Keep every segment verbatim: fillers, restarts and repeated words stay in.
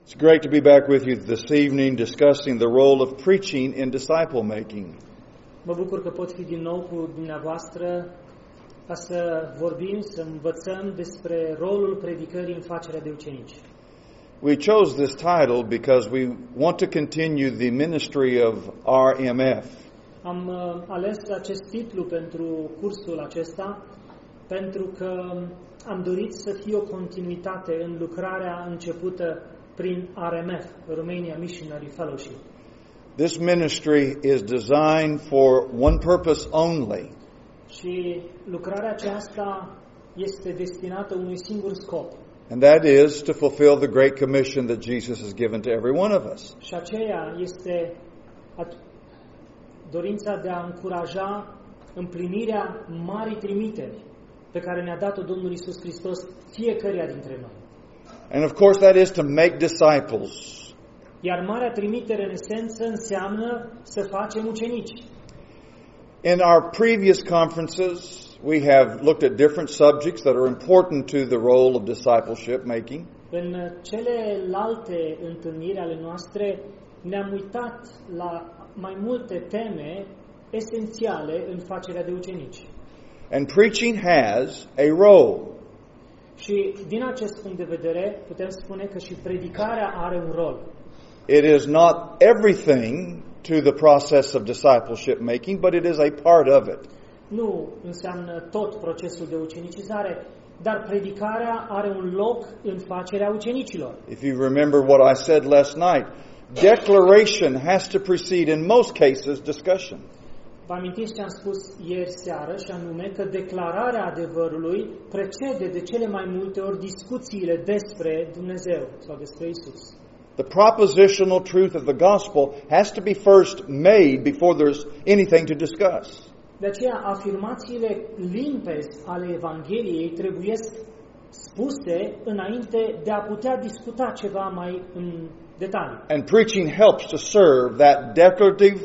It's great to be back with you this evening discussing the role of preaching in disciple making. Mă bucur că pot fi din nou cu dumneavoastră ca să vorbim, să învățăm despre rolul predicării în facerea de ucenici. We chose this title because we want to continue the ministry of R M F. Am uh, ales acest titlu pentru cursul acesta pentru că am dorit să fie o continuitate în lucrarea începută prin R M F, Romania Missionary Fellowship. This ministry is designed for one purpose only. Și lucrarea aceasta este destinată unui singur scop. And that is to fulfill the great commission that Jesus has given to every one of us. Și aceea este dorința de a încuraja împlinirea marii trimiteri pe care ne-a dat-o Domnul Iisus Hristos fiecăruia dintre noi. And of course that is to make disciples. Iar marea trimitere în esență înseamnă să facem ucenici. In our previous conferences, we have looked at different subjects that are important to the role of discipleship making. În celelalte întâlniri ale noastre ne-am uitat la mai multe teme esențiale în facerea de ucenici. And preaching has a role. Și din acest punct de vedere putem spune că și predicarea are un rol. It is not everything to the process of discipleship making, but it is a part of it. Nu înseamnă tot procesul de ucenicizare, dar predicarea are un loc în facerea ucenicilor. If you remember what I said last night, declaration has to precede in most cases discussion. Vă amintiți ce am spus ieri seară, și anume că declararea adevărului precede de cele mai multe ori discuțiile despre Dumnezeu sau despre Isus. The propositional truth of the gospel has to be first made before there's anything to discuss. De aceea, afirmațiile limpezi ale Evangheliei trebuie spuse înainte de a putea discuta ceva mai în detaliu. And preaching helps to serve that declarative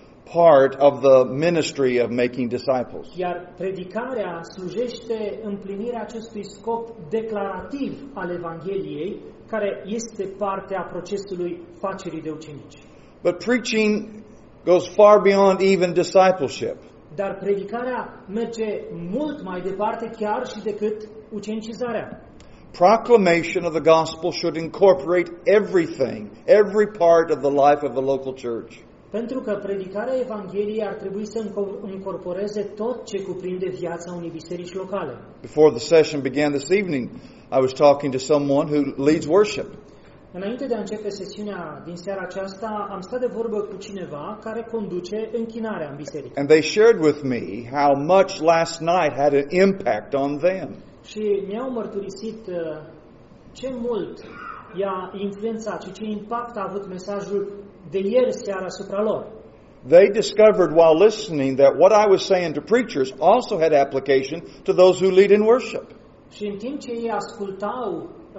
part of the ministry of making disciples. Iar predicarea slujește împlinirea acestui scop declarativ al Evangheliei, care este parte a procesului facerii de ucenici. But preaching goes far beyond even discipleship. Dar predicarea merge mult mai departe chiar și decât ucenicizarea. Proclamation of the gospel should incorporate everything, every part of the life of the local church. Pentru că predicarea Evangheliei ar trebui să incorporeze tot ce cuprinde viața unei biserici locale. Before the session began this evening, I was talking to someone who leads worship. Înainte de a începe sesiunea din seara aceasta, am stat de vorbă cu cineva care conduce închinarea în biserică. And they shared with me how much last night had an impact on them. Și mi-au mărturisit uh, ce mult i-a influențat și ce impact a avut mesajul de ieri seara asupra lor. They discovered while listening that what I was saying to preachers also had application to those who lead in worship. Și în timp ce ei ascultau uh,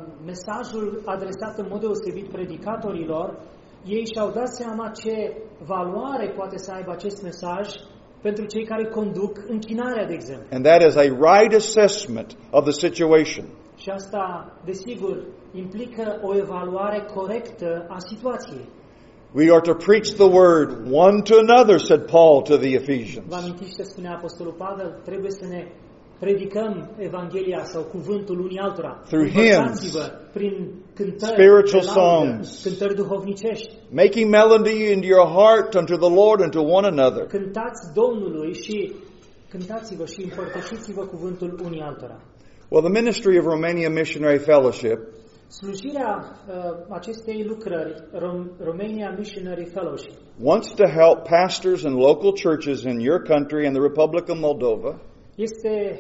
mesajul adresat în mod deosebit predicatorilor, ei și-au dat seama ce valoare poate să aibă acest mesaj pentru cei care conduc închinarea, de exemplu. And that is a right assessment of the situation. Și asta, desigur, implică o evaluare corectă a situației. We are to preach the word one to another, said Paul to the Ephesians. Vă amintiți ce spunea Apostolul Pavel? Trebuie să ne predicăm Evanghelia sau cuvântul unii altora. Through hymns, prin cântări, spiritual laudă, songs, cântări duhovnicești. Making melody into your heart unto the Lord and to one another. Cântați Domnului și cântați-vă și împărtășiți-vă cuvântul unii altora. Well, the ministry of Romania Missionary Fellowship Slujirea uh, acestei lucrări, Rom- Romania Missionary Fellowship, wants to help pastors and local churches in your country and the Republic of Moldova este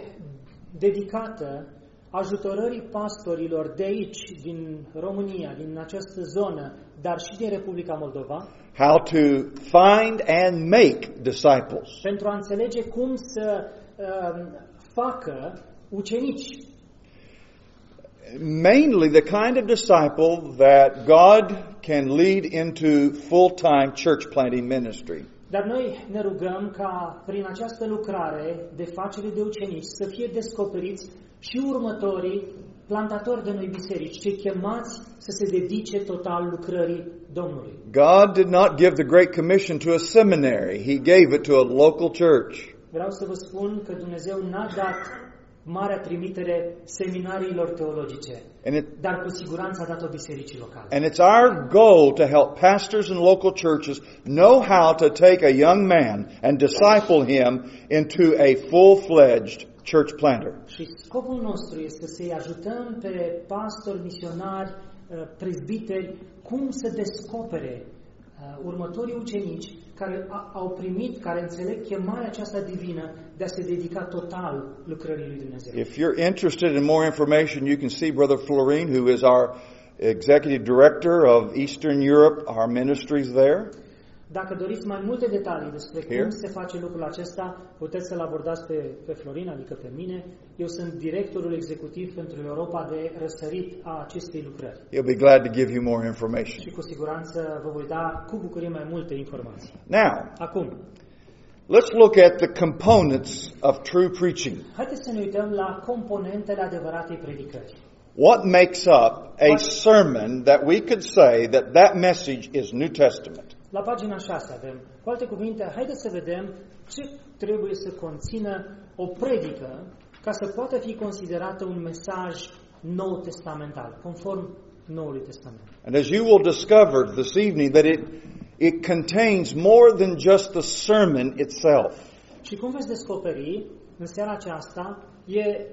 dedicată ajutorării pastorilor de aici, din România, din această zonă, dar și din Republica Moldova, how to find and make disciples. pentru a înțelege cum să uh, facă ucenici. Mainly the kind of disciple that God can lead into full-time church planting ministry. Dar noi ne rugăm ca prin această lucrare de facere de ucenici să fie descoperiți și următorii plantatori de noi biserici, cei chemați să se dedice total lucrării Domnului. God did not give the Great Commission to a seminary. He gave it to a local church. Vreau să vă spun că Dumnezeu n-a dat marea trimitere seminariilor teologice, And it, dar cu siguranță a dat-o bisericii locale. and it's our goal to help pastors and local churches know how to take a young man and disciple him into a full-fledged church planter. Și scopul nostru este să-i ajutăm pe pastori, misionari, prezbiteri, cum să descopere următorii ucenici care au primit, care înțeleg chemarea aceasta divină de a se dedica total lucrării lui Dumnezeu. If you're interested in more information, you can see Brother Florin, who is our executive director of Eastern Europe, our ministries there. Dacă doriți mai multe detalii despre Here. cum se face lucrul acesta, puteți să-l abordați pe, pe Florin, adică pe mine. Eu sunt directorul executiv pentru Europa de răsărit a acestei lucrări. He'll be glad to give you more information. Și cu siguranță vă voi da cu bucurie mai multe informații. Now, Acum, let's look at the components of true preaching. haideți să ne uităm la componentele adevăratei predicări. What makes up a sermon that we could say that that message is New Testament? La pagina șase avem, cu alte cuvinte, haideți să vedem ce trebuie să conțină o predică ca să poată fi considerată un mesaj nou testamental, conform Noului Testament. And as you will discover this evening that it it contains more than just the sermon itself. Și cum veți descoperi, în seara aceasta, e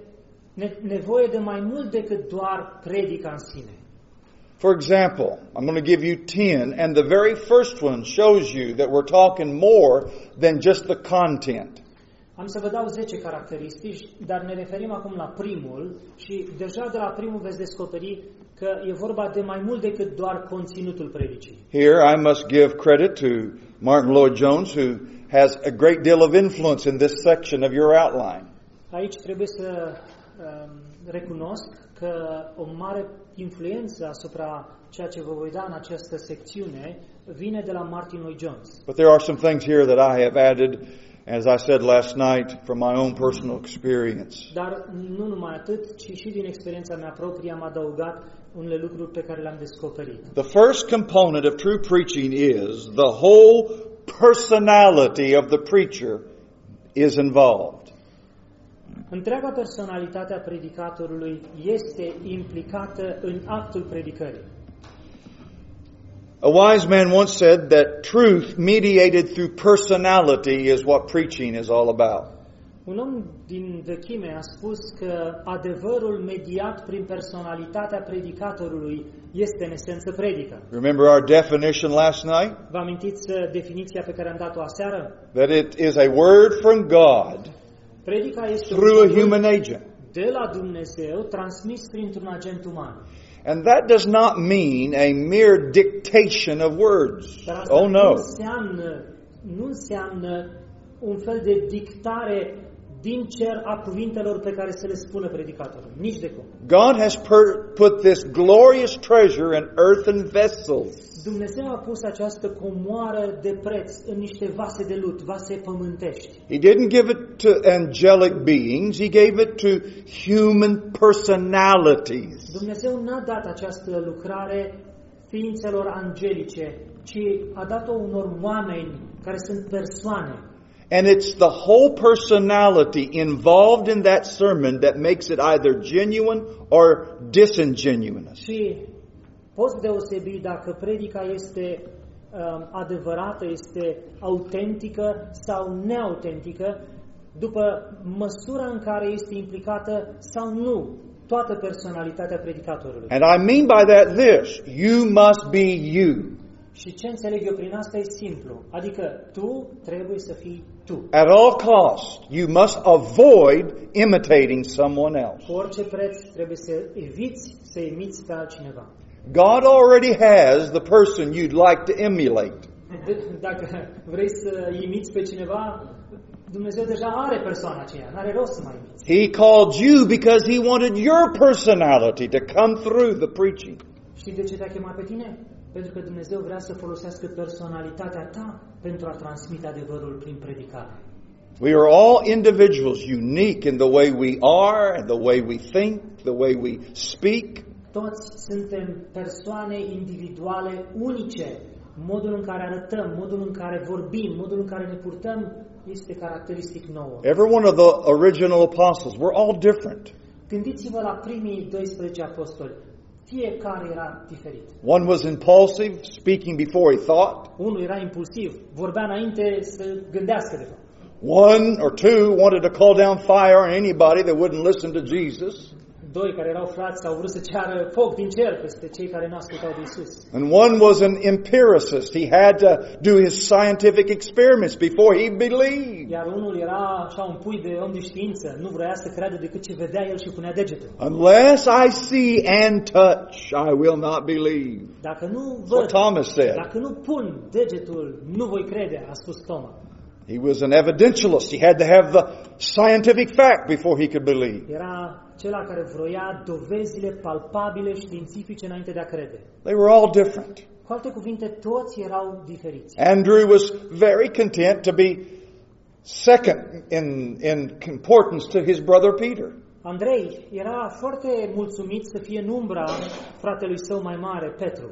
nevoie de mai mult decât doar predica în sine. For example, I'm going to give you ten, and the very first one shows you that we're talking more than just the content. Am să vă dau zece caracteristici, dar ne referim acum la primul și deja de la primul veți descoperi că e vorba de mai mult decât doar conținutul predicii. Here I must give credit to Martin Lloyd-Jones, who has a great deal of influence in this section of your outline. Aici trebuie să um, recunosc că o mare influență asupra ceea ce vă voi da în această secțiune vine de la Martin Lloyd-Jones. But there are some things here that I have added, as I said last night, from my own personal experience. Dar nu numai atât, ci și din experiența mea proprie am adăugat unele lucruri pe care le-am descoperit. The first component of true preaching is the whole personality of the preacher is involved. Întreaga personalitate a predicatorului este implicată în actul predicării. A wise man once said that truth mediated through personality is what preaching is all about. Un om din vechime a spus că adevărul mediat prin personalitatea predicatorului este în esență predică. Remember our definition last night? Vă amintiți definiția pe care am dat-o aseară? That it is a word from God Predica este through a un human agent. de la Dumnezeu transmis printr-un agent uman. And that does not mean a mere dictation of words. Dar asta Oh nu no. înseamnă, nu înseamnă un fel de dictare din cer a cuvintelor pe care să le spună predicatorul. Nici de cum. God has per- put this glorious treasure in earthen vessels. Dumnezeu a pus această comoară de preț în niște vase de lut, vase pământești. He didn't give it to angelic beings, he gave it to human personalities. Dumnezeu n-a dat această lucrare ființelor angelice, ci a dat-o unor oameni care sunt persoane. And it's the whole personality involved in that sermon that makes it either genuine or disingenuous. Și poți deosebi dacă predica este um, adevărată, este autentică sau neautentică, după măsura în care este implicată sau nu toată personalitatea predicatorului. And I mean by that this, you must be you. Și ce înțeleg eu prin asta e simplu, adică tu trebuie să fii tu. At all costs, you must avoid imitating someone else. Cu orice preț trebuie să eviți să imiți pe altcineva. God already has the person you'd like to emulate. Dacă vrei să imiți pe cineva, Dumnezeu deja are persoana aceea, n-are rost să mai imiți. He called you because He wanted your personality to come through the preaching. Știi de ce te-a chemat pe tine? Pentru că Dumnezeu vrea să folosească personalitatea ta pentru a transmite adevărul prin predicare. We are all individuals, unique in the way we are, and the way we think, the way we speak. Toți suntem persoane individuale unice. Modul în care arătăm, modul în care vorbim, modul în care ne purtăm este caracteristic nouă. Every one of the original apostles, we're all different. Gândiți-vă la primii doisprezece apostoli. Fiecare era diferit. One was impulsive, speaking before he thought. Unul era impulsiv, vorbea înainte să gândească de fapt. One or two wanted to call down fire on anybody that wouldn't listen to Jesus. Doi care erau frați au vrut să ceară foc din cer peste cei care nu ascultau de Isus. And one was an empiricist. He had to do his scientific experiments before he believed. Iar unul era așa un pui de om de știință, nu vrea să creadă decât ce vedea el și punea degetul. Unless I see and touch, I will not believe. Dacă nu That's văd, what Thomas said. dacă nu pun degetul, nu voi crede, a spus Toma. He was an evidentialist. He had to have the scientific fact before he could believe. Era cel care vroia dovezile palpabile științifice înainte de a crede. They were all different. Cu alte cuvinte, toți erau diferiți. Andrew was very content to be second in, in importance to his brother Peter. Andrei era foarte mulțumit să fie în umbra fratelui său mai mare, Petru.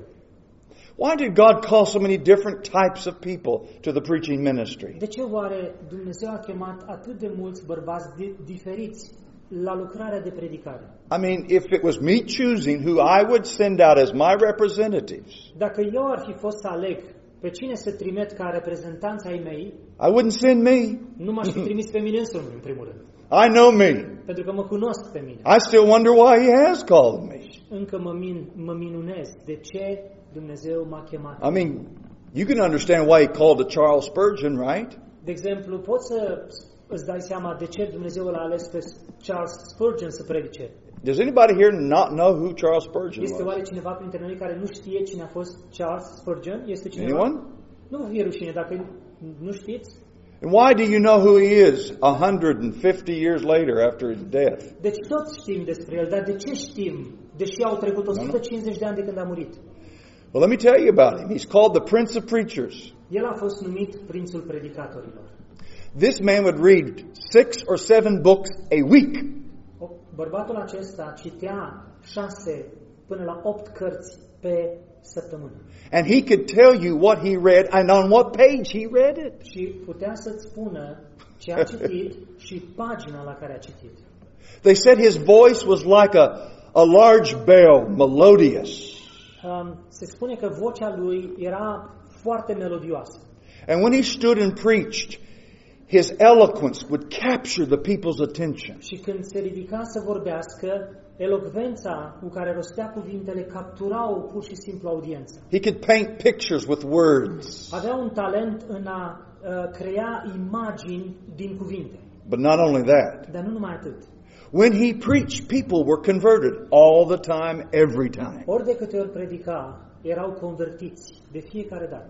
Why did God call so many different types of people to the preaching ministry? De ce oare Dumnezeu a chemat atât de mulți bărbați de, diferiți la lucrarea de predicare? I mean, if it was me choosing who I would send out as my representatives, Dacă eu ar fi fost să aleg pe cine să trimit ca reprezentanți ai mei, I wouldn't send me. nu m-aș fi trimis pe mine însumi, în primul rând. I know me. Pentru că mă cunosc pe mine. I still wonder why he has called me. Încă mă, min, mă minunez de ce Dumnezeu m-a chemat. I mean, you can understand why he called to Charles Spurgeon, right? De exemplu, poți să îți dai seama de ce Dumnezeu l-a ales pe Charles Spurgeon să predice. Does anybody here not know who Charles Spurgeon Este was? oare cineva printre noi care nu știe cine a fost Charles Spurgeon? Este cineva? Anyone? Nu vă fie rușine dacă nu știți. And why do you know who he is one hundred fifty years later after his death? Deci toți știm despre el, dar de ce știm? Deși au trecut o sută cincizeci de ani de când a murit. Well, let me tell you about him. He's called the Prince of Preachers. El a fost numit Prințul Predicatorilor. This man would read six or seven books a week. Bărbatul acesta citea șase până la opt cărți pe săptămână. And he could tell you what he read and on what page he read it. Și putea să-ți spună ce a citit și pagina la care a citit. They said his voice was like a, a large bell, melodious. Um, se spune că vocea lui era foarte melodioasă. And when he stood and preached, his eloquence would capture the people's attention. Și când se ridica să vorbească, elocvența cu care rostea cuvintele capturau pur și simplu audiența. He could paint pictures with words. Avea un talent în a uh, crea imagini din cuvinte. But not only that. Dar nu numai atât. When he preached, people were converted all the time, every time. Ori de câte ori predica, erau convertiți de fiecare dată.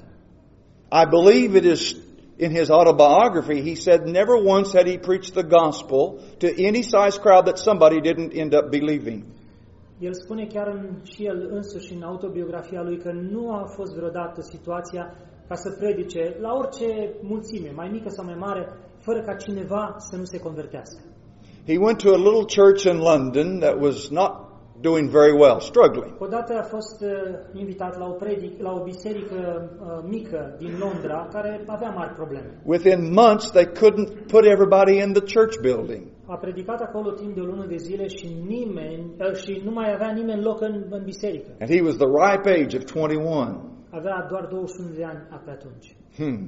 I believe it is in his autobiography, he said never once had he preached the gospel to any size crowd that somebody didn't end up believing. El spune chiar în, și el însuși în autobiografia lui că nu a fost vreodată situația ca să predice la orice mulțime, mai mică sau mai mare, fără ca cineva să nu se convertească. He went to a little church in London that was not doing very well, struggling. Odată a fost uh, invitat la o predic, la o biserică uh, mică din Londra care avea mari probleme. Within months they couldn't put everybody in the church building. A predicat acolo timp de o lună de zile și nimeni uh, și nu mai avea nimeni loc în, în biserică. And he was the ripe age of twenty-one. Avea doar douăzeci și unu de ani pe atunci. Hmm.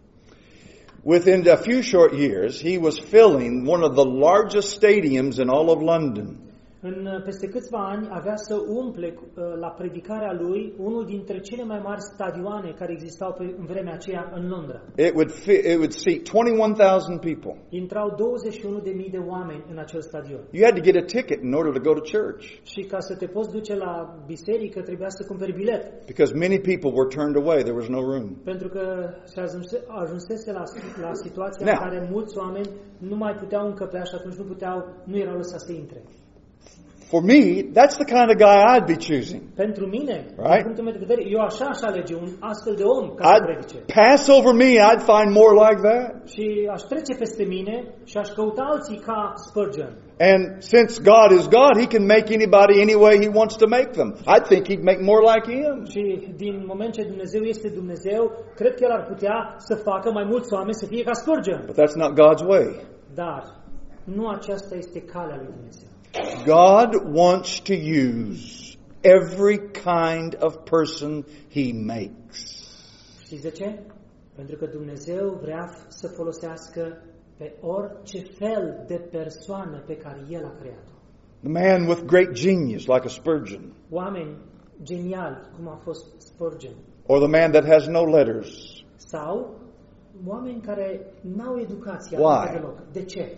Within a few short years, he was filling one of the largest stadiums in all of London. În peste câțiva ani avea să umple la predicarea lui unul dintre cele mai mari stadioane care existau pe, în vremea aceea în Londra. It would fit, it would seat twenty-one thousand people. Intrau douăzeci și unu de mii de oameni în acel stadion. You had to get a ticket in order to go to church. Și ca să te poți duce la biserică trebuia să cumperi bilet. Because many people were turned away, there was no room. Pentru că se ajunsese la, la situația Now, în care mulți oameni nu mai puteau încăpea și atunci nu puteau, nu erau lăsați să intre. For me, that's the kind of guy I'd be choosing. Pentru mine, Right? din punctul meu de vedere, eu așa aș alege un astfel de om ca să I'd predice. pass over me, I'd find more like that. Și aș trece peste mine și aș căuta alții ca Spurgeon. And since God is God, He can make anybody any way He wants to make them. I think He'd make more like Him. Și din moment ce Dumnezeu este Dumnezeu, cred că El ar putea să facă mai mulți oameni să fie ca Spurgeon. But that's not God's way. Dar nu aceasta este calea lui Dumnezeu. God wants to use every kind of person He makes. Știți de ce? Pentru că Dumnezeu vrea să folosească pe orice fel de persoană pe care El a creat-o. The man with great genius, like a Spurgeon, Oameni geniali, cum a fost Spurgeon. or the man that has no letters. Sau oameni care n-au educație Why? aproape deloc. De ce?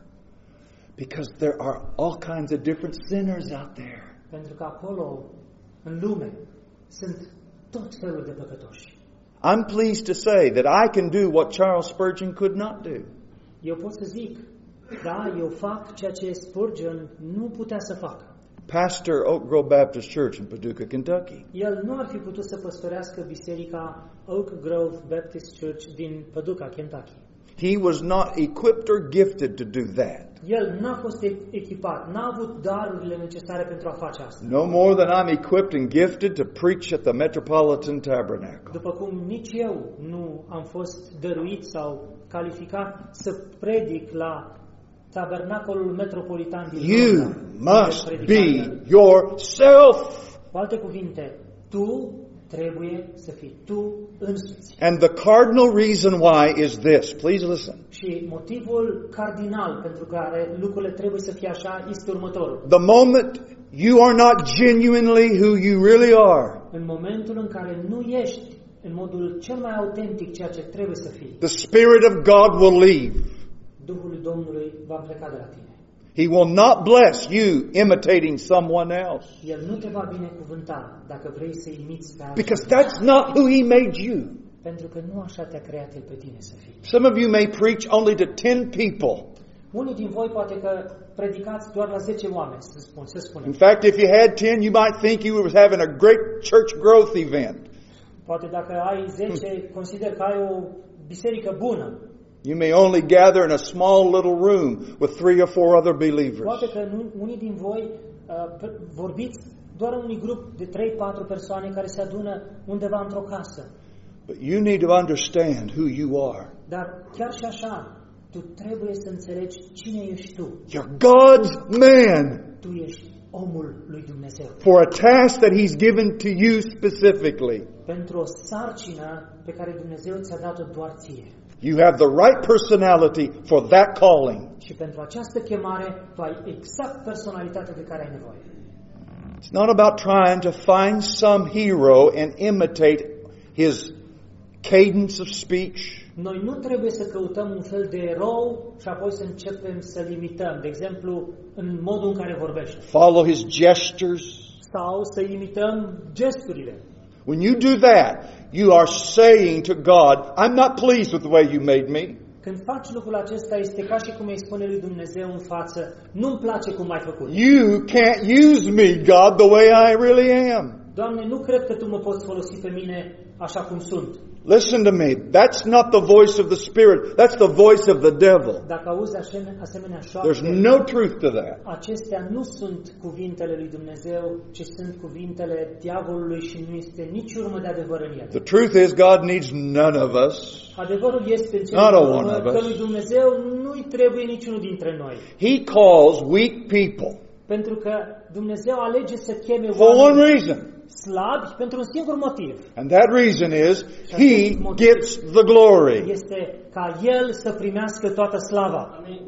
Because there are all kinds of different sinners out there. Pentru că acolo, în lume, sunt tot felul de păcătoși. I'm pleased to say that I can do what Charles Spurgeon could not do. Eu pot să zic, da, eu fac ceea ce Spurgeon nu putea să facă. Pastor Oak Grove Baptist Church in Paducah, Kentucky. El nu ar fi putut să păstorească biserica Oak Grove Baptist Church din Paducah, Kentucky. He was not equipped or gifted to do that. El n-a fost echipat, n-a avut darurile necesare pentru a face asta. No more than I'm equipped and gifted to preach at the Metropolitan Tabernacle. După cum nici eu nu am fost dăruit sau calificat să predic la Tabernacolul Metropolitan din You Londra. must be yourself. Cu alte cuvinte, tu trebuie să fii tu însuți. And the cardinal reason why is this. Please listen. Și motivul cardinal pentru care lucrurile trebuie să fie așa este următorul. The moment you are not genuinely who you really are, În momentul în care nu ești în modul cel mai autentic ceea ce trebuie să fii, the Spirit of God will leave. Duhul lui Domnului va pleca de la tine. He will not bless you imitating someone else. El nu te va binecuvânta dacă vrei să imiți pe Because altcineva. that's not who He made you. Pentru că nu așa te-a creat El pe tine să fii. Some of you may preach only to ten people. Unii din voi poate că predicați doar la zece oameni, să spun, să spunem. In fact, if you had ten, you might think you were having a great church growth event. Poate dacă ai zece, consider că ai o biserică bună. You may only gather in a small little room with three or four other believers. Poate că nu, unii din voi uh, vorbiți doar în unui grup de trei patru persoane care se adună undeva într-o casă. But you need to understand who you are. Dar chiar și așa, tu trebuie să înțelegi cine ești tu. You're God's man Tu ești omul lui Dumnezeu. for a task that He's given to you specifically. Pentru o sarcină pe care Dumnezeu ți-a dat-o doar ție. You have the right personality for that calling. Și pentru această chemare, tu ai exact personalitatea de care ai nevoie. It's not about trying to find some hero and imitate his cadence of speech. Noi nu trebuie să căutăm un fel de erou și apoi să începem să-l imităm. De exemplu, în modul în care vorbește. Follow his gestures. Sau să imităm gesturile. When you do that, you are saying to God, I'm not pleased with the way you made me. Când faci lucrul acesta, este ca și cum îi spune lui Dumnezeu în față, nu-mi place cum ai făcut. You can't use me, God, the way I really am. Doamne, nu cred că Tu mă poți folosi pe mine așa cum sunt. Listen to me. That's not the voice of the Spirit. That's the voice of the devil. Dacă auzi asemenea, asemenea There's șoapte, no truth to that. acestea nu sunt cuvintele lui Dumnezeu, ci sunt cuvintele diavolului și nu este nici urmă de adevăr în el. The truth is God needs none of us. Adevărul este în cel Not a din one urmă of că us. lui Dumnezeu nu-i trebuie niciunul dintre noi. He calls weak people Pentru că Dumnezeu alege să cheme for one oameni reason. slabi pentru un singur motiv. And that reason is He gets the glory. Este ca El să primească toată slava.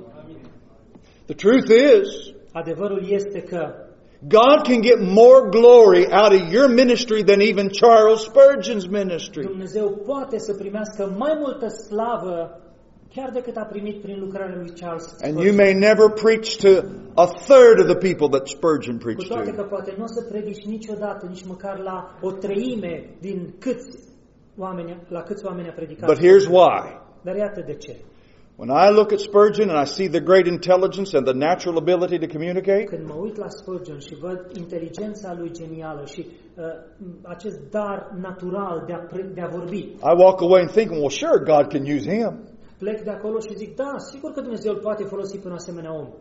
The truth is, Adevărul este că God can get more glory out of your ministry than even Charles Spurgeon's ministry. Dumnezeu poate să primească mai multă slavă chiar decât a primit prin lucrarea lui Charles And you Spurgeon. may never preach to a third of the people that Spurgeon Cu preached toate că to. poate nu o să predici niciodată, nici măcar la o treime din câți oameni, la câți oameni a predicat. But here's why. Dar iată de ce. When I look at Spurgeon and I see the great intelligence and the natural ability to communicate, Când mă uit la Spurgeon și văd inteligența lui genială și uh, acest dar natural de a, pre- de a vorbi, I walk away and think, well, sure, God can use him. plec de acolo și zic, da, sigur că Dumnezeu îl poate folosi pe un asemenea om.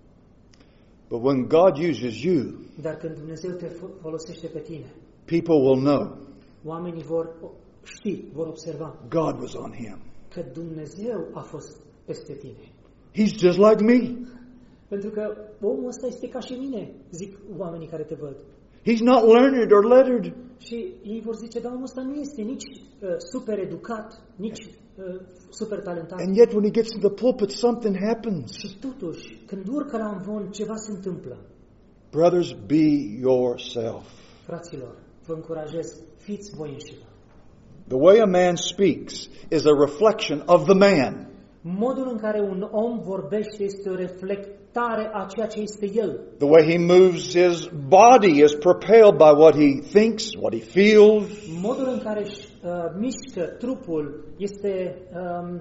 But when God uses you, Dar când Dumnezeu te fo- folosește pe tine, people will know oamenii vor ști, vor observa God was on him. că Dumnezeu a fost peste tine. He's just like me. Pentru că omul ăsta este ca și mine, zic oamenii care te văd. He's not learned or lettered. Și ei vor zice, da, omul ăsta nu este nici uh, super educat, nici uh, super talentat. And yet when he gets in the pulpit, something happens. Și totuși, când urcă la învon, ceva se întâmplă. Brothers, be yourself. Fraților, vă încurajez, fiți voi înșivă. The way a man speaks is a reflection of the man. Modul în care un om vorbește este o reflectare a ceea ce este el. The way he moves his body is propelled by what he thinks, what he feels. Modul în care își uh, mișcă trupul este, um,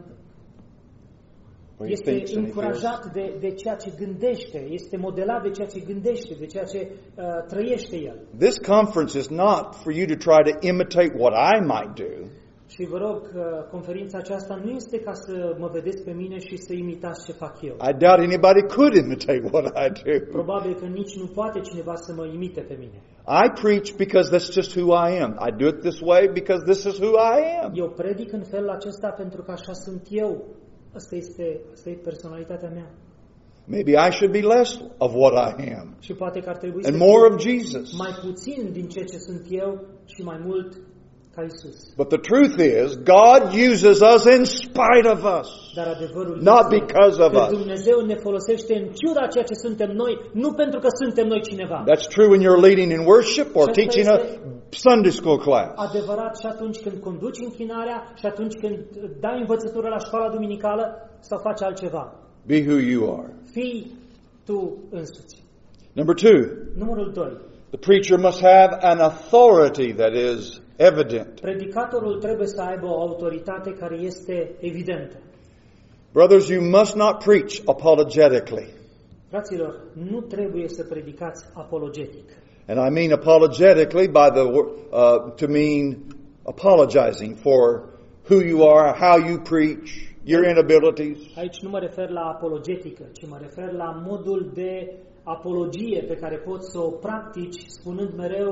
What he este thinks and he feels. încurajat de, de ceea ce gândește, este modelat de ceea ce gândește, de ceea ce uh, trăiește el. This conference is not for you to try to imitate what I might do. Și vă rog, uh, conferința aceasta nu este ca să mă vedeți pe mine și să imitați ce fac eu. I doubt anybody could imitate what I do. Probabil că nici nu poate cineva să mă imite pe mine. I preach because that's just who I am. I do it this way because this is who I am. Eu predic în felul acesta pentru că așa sunt eu. Asta este, asta e personalitatea mea. Maybe I should be less of what I am Și poate că ar trebui and să more fiu of Jesus. mai puțin din ceea ce sunt eu și mai mult ca Isus. But the truth is, God uses us in spite of us. Dar adevărul Not este because of că us. Dumnezeu ne folosește în ciuda ceea ce suntem noi, nu pentru că suntem noi cineva. That's true when you're leading in worship or Și asta teaching a este Sunday school class. adevărat și atunci când conduci închinarea și atunci când dai învățătură la școala duminicală sau faci altceva. Be who you are. Fii tu însuți. Number two, Numărul doi. the preacher must have an authority that is evident. Predicatorul trebuie să aibă o autoritate care este evidentă. Brothers, you must not preach apologetically. Fraților, nu trebuie să predicați apologetic. And I mean apologetically by the uh, to mean apologizing for who you are, how you preach, your inabilities. Aici nu mă refer la apologetică, ci mă refer la modul de apologie pe care poți să o practici spunând mereu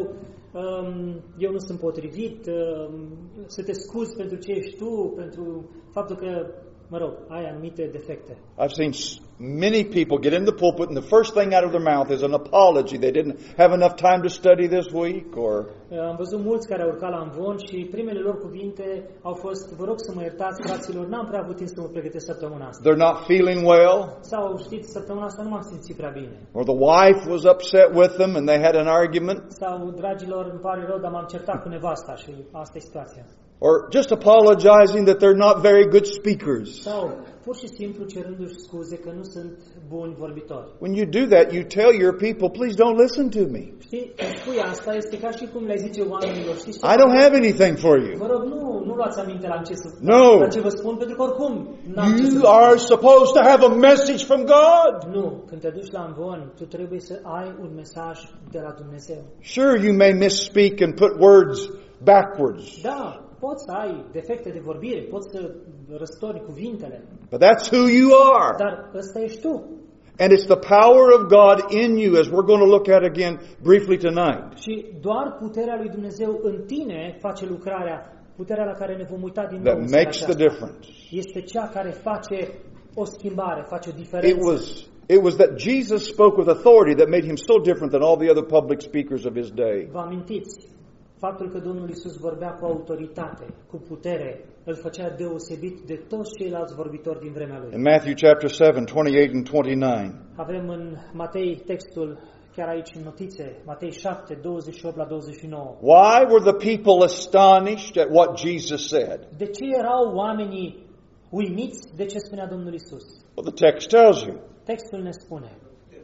um, eu nu sunt potrivit, um, să te scuzi pentru ce ești tu, pentru faptul că, mă rog, ai anumite defecte. I've seen many people get in the pulpit and the first thing out of their mouth is an apology. They didn't have enough time to study this week or Am văzut mulți care au urcat la învon și primele lor cuvinte au fost, vă rog să mă iertați, fraților, n-am prea avut timp să mă pregătesc săptămâna asta. they're not feeling well, Sau, știți, săptămâna asta nu m-am simțit prea bine. or the wife was upset with them and they had an argument, Sau, dragilor, îmi pare rău, dar m-am certat cu nevasta și asta e situația. or just apologizing that they're not very good speakers. Sau, pur și simplu cerându-și scuze că nu sunt buni vorbitori. When you do that, you tell your people, please don't listen to me. Știi, când spui asta este ca și cum le zice oamenilor, știți ce? I don't have anything for Vă you. rog, nu, nu luați aminte la ce, să, No. la ce vă spun, pentru că oricum n-am ce să You vă are supposed to have a message from God. Nu, când te duci la învon, tu trebuie să ai un mesaj de la Dumnezeu. Sure, you may misspeak and put words backwards, Da, poți să ai defecte de vorbire, poți să răstorni cuvintele, but that's who you are. dar ăsta ești tu. And it's the power of God in you, as we're going to look at again briefly tonight. Și doar puterea lui Dumnezeu în tine face lucrarea, puterea la care ne vom uita din nou That în seara makes the aceasta. difference. Este cea care face o schimbare, face o It diferență. was, it was that Jesus spoke with authority that made him so different than all the other public speakers of his day. Vă amintiți? Faptul că Domnul Iisus vorbea cu autoritate, cu putere, îl făcea deosebit de toți ceilalți vorbitori din vremea lui. In Matthew chapter seven, twenty-eight and twenty-nine. Avem în Matei textul, chiar aici în notițe, Matei șapte, douăzeci și opt la douăzeci și nouă. Why were the people astonished at what Jesus said? De ce erau oamenii uimiți de ce spunea Domnul Iisus? Well, the text tells you. Textul ne spune,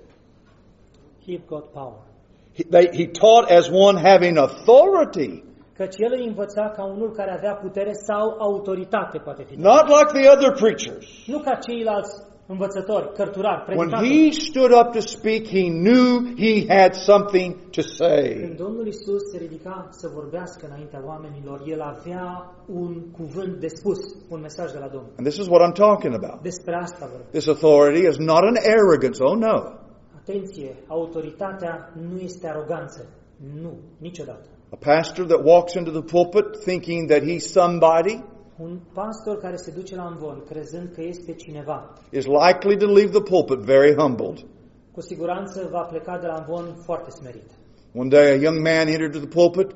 He've got power. He, they, he taught as one having authority. Căci el îi învăța ca unul care avea putere sau autoritate, poate fi. Not like the other preachers. Nu ca ceilalți învățători, cărturari, When predicatori. he stood up to speak, he knew he had something to Când say. Domnul Isus se ridica să vorbească înaintea oamenilor, el avea un cuvânt de spus, un mesaj de la Domnul. And this is what I'm talking about. Despre asta vorbim. This authority is not an arrogance. Oh no. Atenție, autoritatea nu este aroganță. Nu, niciodată. A pastor that walks into the pulpit thinking that he's somebody Un pastor care se duce la amvon crezând că este cineva, is likely to leave the pulpit very humbled. cu siguranță va pleca de la amvon foarte smerit. One day a young man entered to the pulpit,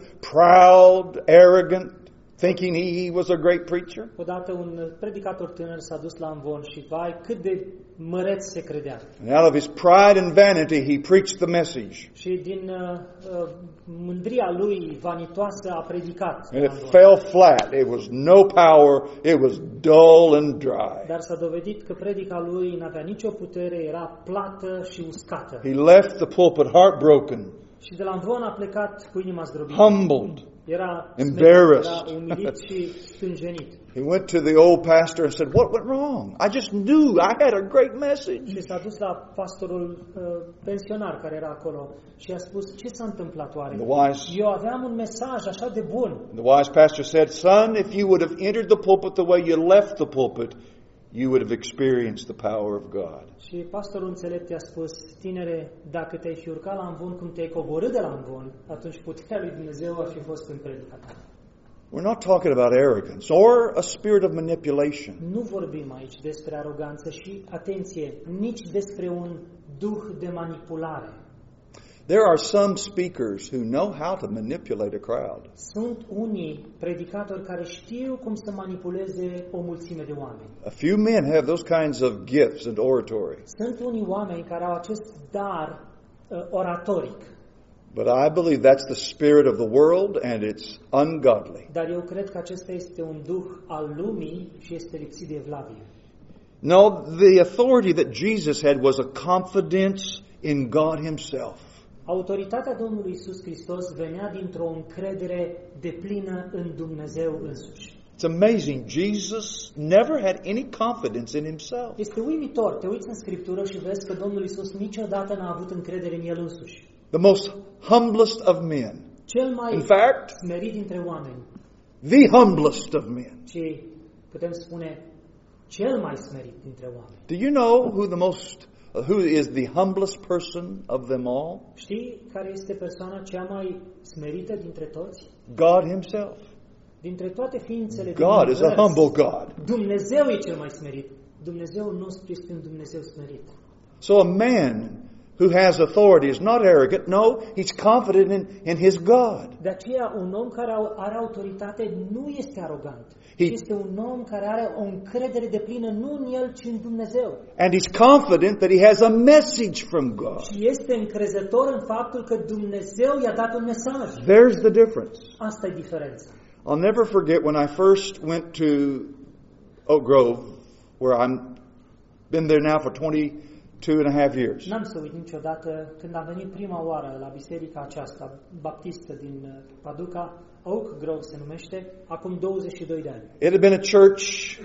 proud, arrogant, thinking he, he was a great preacher. Odată un predicator tânăr s-a dus la amvon și vai cât de măreț se credea. And out of his pride and vanity, he preached the message. Și din uh, uh, mândria lui vanitoasă a predicat. And it fell flat. It was no power. It was dull and dry. Dar s-a dovedit că predica lui n-avea nicio putere, era plată și uscată. He left the pulpit heartbroken, Și de la amvon a plecat cu inima zdrobită. humbled. Era Embarrassed. era umilit și stânjenit. He went to the old pastor and said, "What went wrong? I just knew I had a great message." Și s-a dus la pastorul uh, pensionar care era acolo și a spus, ce s-a întâmplat oare? The wise, Eu aveam un mesaj așa de bun. the wise pastor said, "Son, if you would have entered the pulpit the way you left the pulpit, you would have experienced the power of God." Și pastorul înțelept i-a spus, tinere, dacă te-ai fi urcat la amvon cum te-ai coborât de la amvon, atunci puterea lui Dumnezeu ar fi fost în predica ta. We're not talking about arrogance or a spirit of manipulation. Nu vorbim aici despre aroganță și, atenție, nici despre un duh de manipulare. There are some speakers who know how to manipulate a crowd. Sunt unii predicatori care știu cum să manipuleze o mulțime de oameni. A few men have those kinds of gifts and oratory. Sunt unii oameni care au acest dar uh, oratoric, But I believe that's the spirit of the world and it's ungodly. dar eu cred că acesta este un duh al lumii și este lipsit de evlavie. No, the authority that Jesus had was a confidence in God Himself. Autoritatea Domnului Isus Hristos venea dintr-o încredere deplină în Dumnezeu însuși. It's amazing. Jesus never had any confidence in Himself. Este uimitor, te uiți în Scriptură și vezi că Domnul Isus niciodată n-a avut încredere în El însuși. The most humblest of men. Cel mai In fact, smerit dintre oameni the humblest of men. și putem spune cel mai smerit dintre oameni. Do you know who the most who is the humblest person of them all? Știi care este persoana cea mai smerită dintre toți? God Himself. Dintre toate ființele din God is a univers, humble God. Dumnezeu e cel mai smerit. Dumnezeu nu este un Dumnezeu smerit. So a man who has authority is not arrogant. No, he's confident in, in his God. De aceea, un om care are autoritate nu este arogant. He- Este un om care are o încredere deplină nu în el, ci în Dumnezeu. And he's confident that he has a message from God. Și este încrezător în faptul că Dumnezeu i-a dat un mesaj. There's the difference. Asta e diferența. I'll never forget when I first went to Oak Grove, where I'm been there now for twenty-two and a half years. N-am să uit niciodată când am venit prima oară la biserica aceasta baptistă din uh, Paducah, Oak Grove se numește, acum douăzeci și doi de ani. It had been a church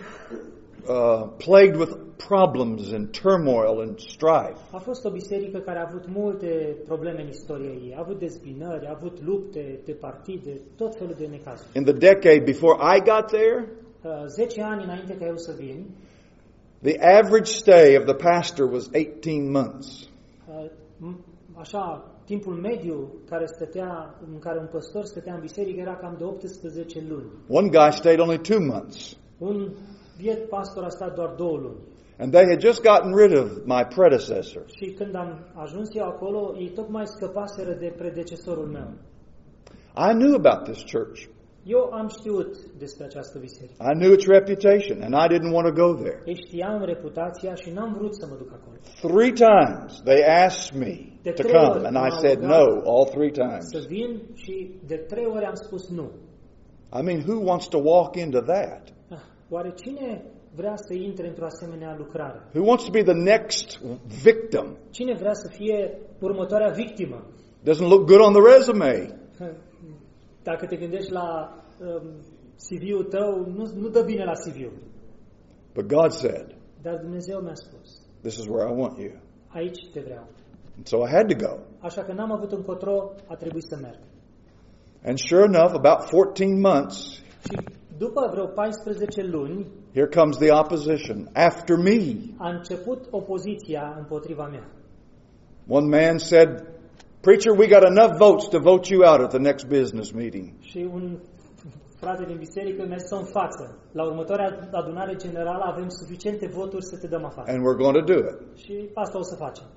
uh, plagued with problems and turmoil and strife. A fost o biserică care a avut multe probleme în istoria ei. A avut dezbinări, a avut lupte de partide, tot felul de necazuri. In the decade before I got there, Uh, Zece ani înainte ca eu să vin, the average stay of the pastor was eighteen months. uh, m- așa, timpul mediu care stătea, în care un păstor stătea în biserică era cam de optsprezece luni. One guy stayed only two months. Un biet pastor a stat doar două luni. And they had just gotten rid of my predecessor. Și când am ajuns eu acolo, ei tocmai scăpaseră de predecesorul meu. I knew about this church. Eu am știut despre această biserică. I knew its reputation, and I didn't want to go there. Ei știam reputația și n-am vrut să mă duc acolo. Three times they asked me De to trei come, ori and m-au I said rugat no all three times. Să vin și de trei ori am spus nu. I mean, who wants to walk into that? Ah, Oare cine vrea să intre într-o asemenea lucrare? Who wants to be the next victim? Cine vrea să fie următoarea victimă? Doesn't look good on the resume. Dacă te gândești la um, C V-ul tău, nu, nu dă bine la C V-ul. But God said, Dar Dumnezeu mi-a spus, this is where I want you. aici te vreau. And so I had to go. Așa că n-am avut încotro, a trebuit să merg. And sure enough, about fourteen months, Și după vreo paisprezece luni, here comes the opposition after me. a început opoziția împotriva mea. One man said, preacher, we got enough votes to vote you out at the next business meeting. Și un frate din biserică mi-a zis în față, la următoarea adunare generală avem suficiente voturi să te dăm afară. And we're going to do it. Și asta o să facem.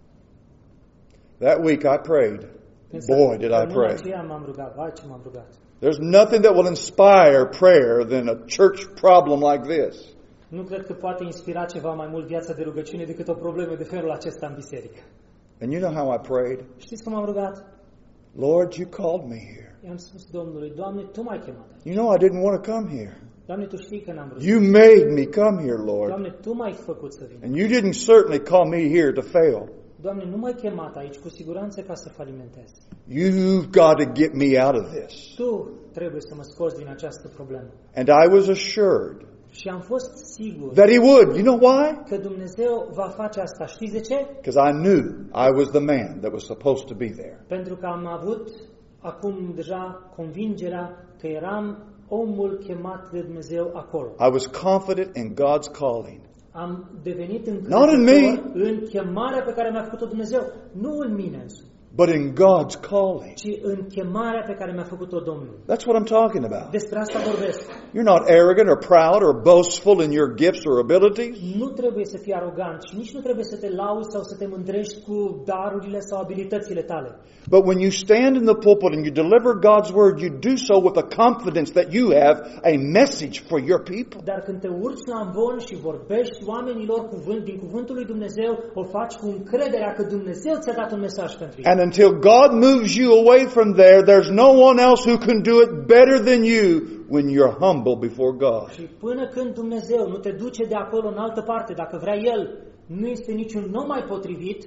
That week I prayed. Boy, did I pray. Aceea m-am rugat, vai ce m-am rugat. There's nothing that will inspire prayer than a church problem like this. Nu cred că poate inspira ceva mai mult viața de rugăciune decât o problemă de felul acesta în biserică. And you know how I prayed? Știți cum am rugat? Lord, you called me here. I-am spus Domnului, Doamne, Tu m-ai chemat. You know I didn't want to come here. Doamne, Tu știi că n-am vrut. You made me come here, Lord. Doamne, Tu m-ai făcut să vin. And you didn't certainly call me here to fail. Doamne, nu m-ai chemat aici cu siguranță ca să falimentez. You've got to get me out of this. Tu trebuie să mă scoți din această problemă. And I was assured Și am fost sigur that He would. You know why? că Dumnezeu va face asta. Știți de ce? Because I knew I was the man that was supposed to be there. Pentru că am avut acum deja convingerea că eram omul chemat de Dumnezeu acolo. I was confident in God's calling. Am devenit Not in me. încrezător în chemarea pe care mi-a făcut-o Dumnezeu. Nu în mine însumi, But in God's calling. ci în chemarea pe care mi-a făcut-o Domnul. That's what I'm talking about. Despre asta vorbesc. You're not arrogant or proud or boastful in your gifts or abilities. Nu trebuie să fii arogant și nici nu trebuie să te lauzi sau să te mândrești cu darurile sau abilitățile tale. But when you stand in the pulpit and you deliver God's word, you do so with the confidence that you have a message for your people. Dar când te urci la amvon și vorbești oamenilor cuvânt din cuvântul lui Dumnezeu, o faci cu încrederea că Dumnezeu ți-a dat un mesaj pentru ei. And until God moves you away from there, there's no one else who can do it better than you when you're humble before God. Și până când Dumnezeu nu te duce de acolo în altă parte, dacă vrea El, nu este niciun om mai potrivit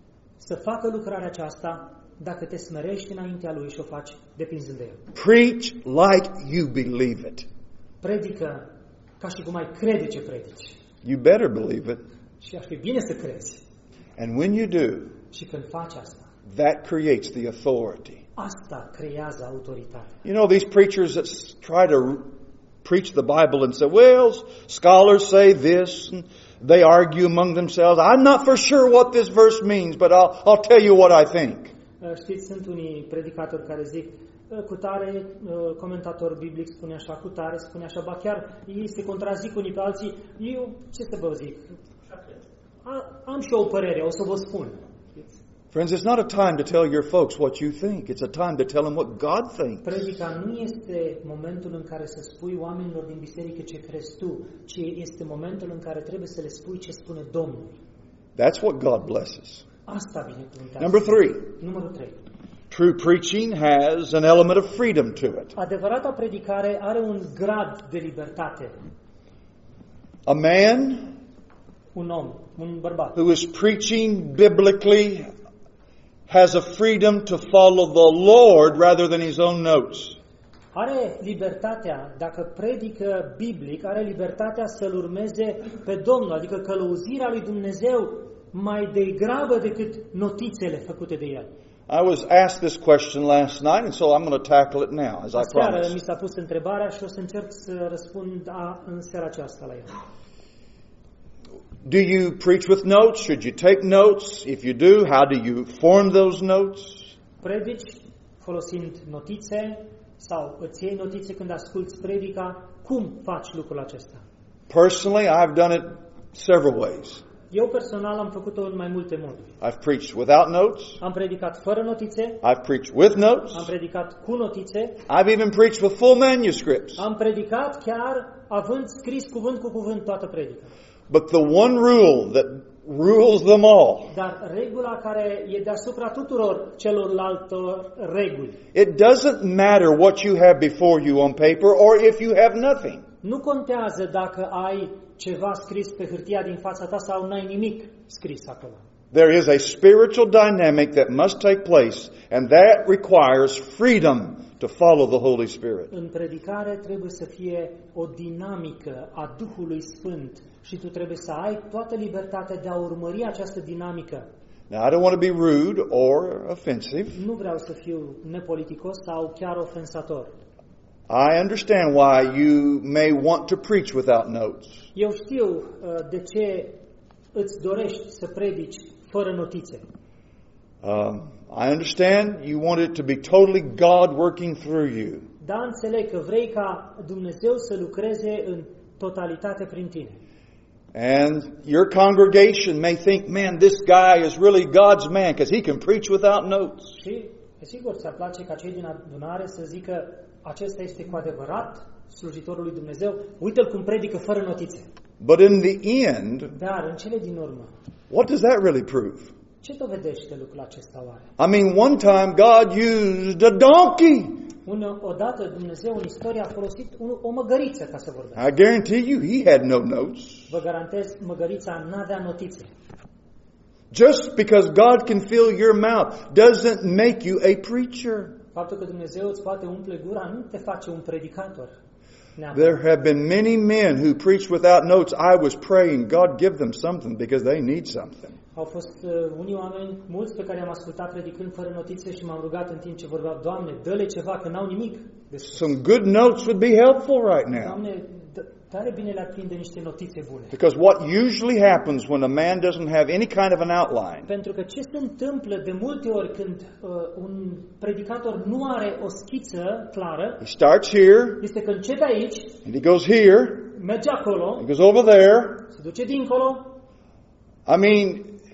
să facă lucrarea aceasta dacă te smerești înaintea Lui și o faci depinzând de El. Preach like you believe it. Predică ca și cum ai crede ce predici. You better believe it. Și ar fi bine să crezi. And when you do, Și când faci asta, that creates the authority. asta creează autoritate. You know, these preachers that s- try to r- preach the Bible and say, well, scholars say this, and they argue among themselves. I'm not for sure what this verse means, but I'll, I'll tell you what I think. Știți, sunt unii predicatori care zic, cu tare, comentator biblic spune așa, cu tare spune așa, ba chiar ei se contrazic unii pe alții. Eu, ce să vă zic? A, am și eu o părere, o să vă spun. Friends, it's not a time to tell your folks what you think. It's a time to tell them what God thinks. Predica nu este momentul în care să spui oamenilor din biserică ce crezi tu, ci este momentul în care trebuie să le spui ce spune Domnul. That's what God blesses. Asta binecuvântează. Number three. Numărul trei. True preaching has an element of freedom to it. Adevărata predicare are un grad de libertate. A man Un om, un bărbat, who is preaching biblically has a freedom to follow the Lord rather than his own notes. are libertatea, dacă predică biblic, are libertatea să-L urmeze pe Domnul, adică călăuzirea lui Dumnezeu mai degrabă decât notițele făcute de El. I was asked this question last night, and so I'm going to tackle it now, as I Aseară mi promised. s-a pus întrebarea și o să încerc să răspund a, în seara aceasta la ea. Do you preach with notes? Should you take notes? If you do, how do you form those notes? Predici folosind notițe sau îți iei notițe când asculți predica? Cum faci lucrul acesta? Personally, I've done it several ways. Eu personal am făcut-o în mai multe moduri. I've preached without notes. Am predicat fără notițe, I've preached with notes. am predicat cu notițe, I've even preached with full manuscripts. am predicat chiar având scris cuvânt cu cuvânt toată predica. But the one rule that rules them all, Dar regula care e deasupra tuturor celorlalte reguli, it doesn't matter what you have before you on paper or if you have nothing. nu contează dacă ai ceva scris pe hârtia din fața ta sau n-ai nimic scris acolo. There is a spiritual dynamic that must take place, and that requires freedom to follow the Holy Spirit. În predicare trebuie să fie o dinamică a Duhului Sfânt și tu trebuie să ai toată libertatea de a urmări această dinamică. Now, I don't want to be rude or offensive. Nu vreau să fiu nepoliticos sau chiar ofensator. I understand why you may want to preach without notes. Eu știu uh, de ce îți dorești să predici fără notițe. Um, I understand you want it to be totally God working through you. Da, înțeleg că vrei ca Dumnezeu să lucreze în totalitate prin tine. And your congregation may think, man, this guy is really God's man because he can preach without notes. Și, sigur, ți-ar place ca cei din adunare să zică acesta este cu adevărat slujitorul lui Dumnezeu. Uite-l cum predică fără notițe. But in the end, Dar în cele din urmă, what does that really prove? ce dovedește lucrul acesta oare? I mean, one time God used a donkey. Une, odată Dumnezeu în istorie a folosit un, o măgăriță ca să vorbească. I guarantee you he had no notes. Vă garantez, măgărița n-avea notițe. Just because God can fill your mouth doesn't make you a preacher. Faptul că Dumnezeu îți poate umple gura nu te face un predicator. There have been many men who preached without notes. I was praying, God, give them something because they need something. Au fost uh, unii oameni, mulți pe care am ascultat predicând fără notițe și m-am rugat în timp ce vorbeau, Doamne, dă-le ceva, că n-au nimic. Some good notes would be helpful right now. Doamne, tare bine le-ar prinde niște notițe bune. Because what usually happens when a man doesn't have any kind of an outline, Pentru că ce se întâmplă de multe ori când uh, un predicator nu are o schiță clară, he starts here, este că începe aici, and he goes here, merge acolo, he goes over there. se duce dincolo. I mean,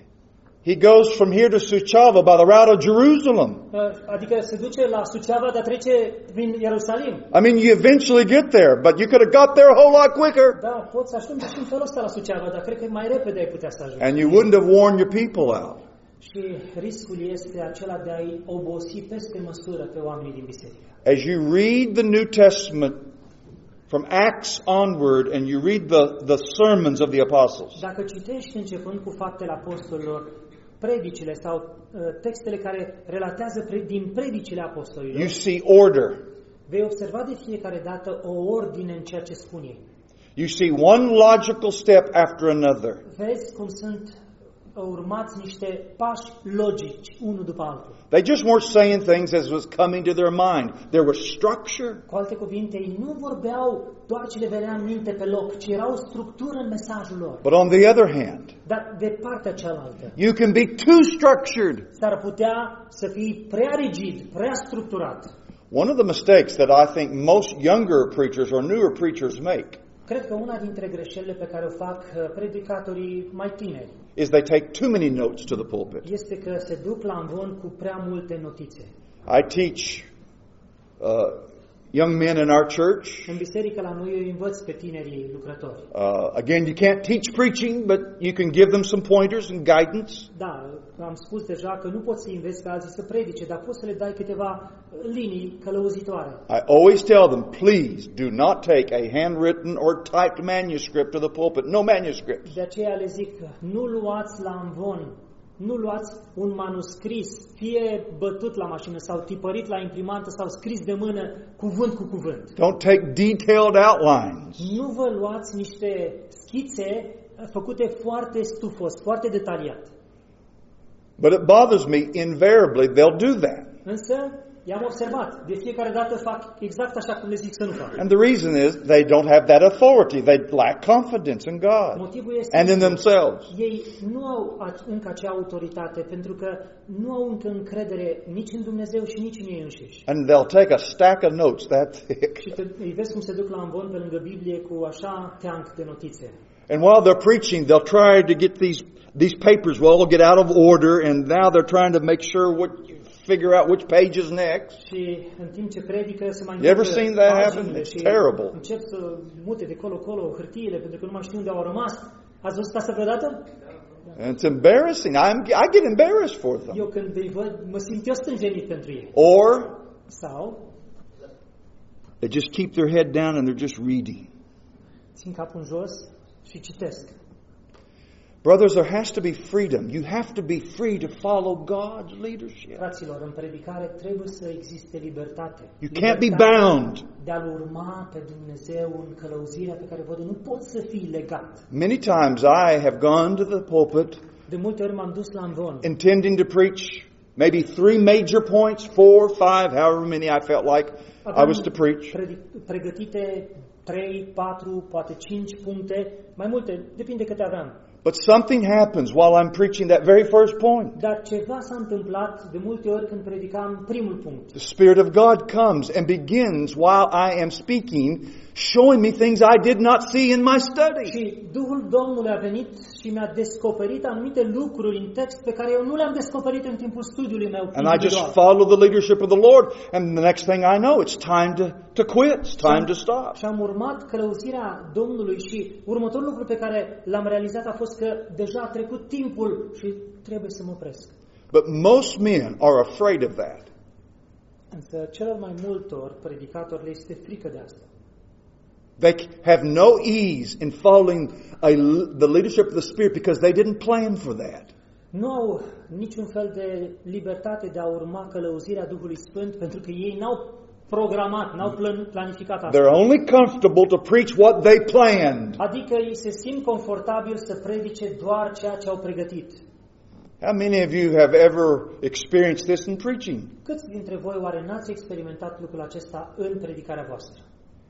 he goes from here to Suceava by the route of Jerusalem. Uh, adică se duce la Suceava, dar trece prin Ierusalim. I mean, you eventually get there, but you could have got there a whole lot quicker. Da, poți să ajungi și în felul ăsta la Suceava, dar cred că mai repede ai putea să ajungi. And you wouldn't have worn your people out. Și riscul este acela de a-i obosi peste măsură pe oamenii din biserică. As you read the New Testament from Acts onward and you read the, the sermons of the apostles, Dacă citești începând cu Faptele Apostolilor, predicile sau uh, textele care relatează pre- din predicile apostolilor, you see order. vei observa de fiecare dată o ordine în ceea ce spun ei. You see one logical step after another. Vezi cum sunt urmați niște pași logici, unul după altul. They just weren't saying things as was coming to their mind. There was structure. Cu alte cuvinte, ei nu vorbeau doar ce le venea în minte pe loc, ci era o structură în mesajul lor. But on the other hand, Dar de partea cealaltă, you can be too structured. s-ar putea să fii prea rigid, prea structurat. One of the mistakes that I think most younger preachers or newer preachers make Cred că una dintre greșelile pe care o fac uh, predicatorii mai tineri is they take too many notes to the pulpit. este că se duc la amvon cu prea multe notițe. I teach uh, young men in our church. În biserică la noi eu învăț pe tinerii lucrători. Uh, again, you can't teach preaching, but you can give them some pointers and guidance. Da, am spus deja că nu poți să înveți pe alții să predice, dar poți să le dai câteva linii călăuzitoare. I always tell them, please do not take a handwritten or typed manuscript to the pulpit. No manuscripts. De aceea le zic, nu luați la amvon, nu luați un manuscris, fie bătut la mașină sau tipărit la imprimantă sau scris de mână, cuvânt cu cuvânt. Don't take detailed outlines. Nu vă luați niște schițe făcute foarte stufos, foarte detaliat. But it bothers me, invariably, they'll do that. Însă, i-am observat, de fiecare dată fac exact așa cum le zic să nu fac. And the reason is they don't have that authority. They lack confidence in God Motivul este and in themselves. ei nu au încă acea autoritate pentru că nu au încă încredere nici în Dumnezeu și nici în ei înșiși. And they'll take a stack of notes that thick. Și te, îi vezi cum se duc la amvon pe lângă Biblie cu așa teanc de notițe. And while they're preaching, they'll try to get these these papers will all get out of order, and now they're trying to make sure what figure out which page is next. Și în timp ce predică se mai You ever seen that happen? It's terrible. Încep să mute de colo-colo hârtiile pentru că nu mai știu unde au rămas. Ați văzut asta vreodată? And it's embarrassing. I'm, I get embarrassed for them. Eu când îi văd, mă simt eu stânjenit pentru ei. Or Sau they just keep their head down and they're just reading. țin capul în jos și citesc. Brothers, there has to be freedom. You have to be free to follow God's leadership. Fraților, în predicare trebuie să existe libertate. You can't be Libertatea bound. de a-L urma pe Dumnezeu în călăuzirea pe care văd. Nu poți să fii legat. Many times I have gone to the pulpit De multe ori m-am dus la învon, intending to preach maybe three major points, four, five, however many I felt like I was to preach. predi- pregătite trei, patru, poate cinci puncte, mai multe, depinde câte aveam. But something happens while I'm preaching that very first point. Dar ceva s-a întâmplat de multe ori când predicam primul punct. The Spirit of God comes and begins while I am speaking, showing me things I did not see in my study. Și Duhul Domnului a venit și mi-a descoperit anumite lucruri în text pe care eu nu le-am descoperit în timpul studiului meu And I just individual. follow the leadership of the Lord, and the next thing I know, it's time to, to quit. It's time to stop. Și am urmat călăuzirea Domnului și următorul lucru pe care l-am realizat a fost că deja a trecut timpul și trebuie să mă opresc. But most men are afraid of that. Însă celor mai multor predicatori le este frică de asta. They have no ease in following a, the leadership of the Spirit because they didn't plan for that. Nu au niciun fel de libertate de a urma călăuzirea Duhului Sfânt pentru că ei n-au programat, n-au plan- planificat asta. They're only comfortable to preach what they planned. Adică ei se simt confortabil să predice doar ceea ce au pregătit. How many of you have ever experienced this in preaching? Câți dintre voi oare n-ați experimentat lucrul acesta în predicarea voastră?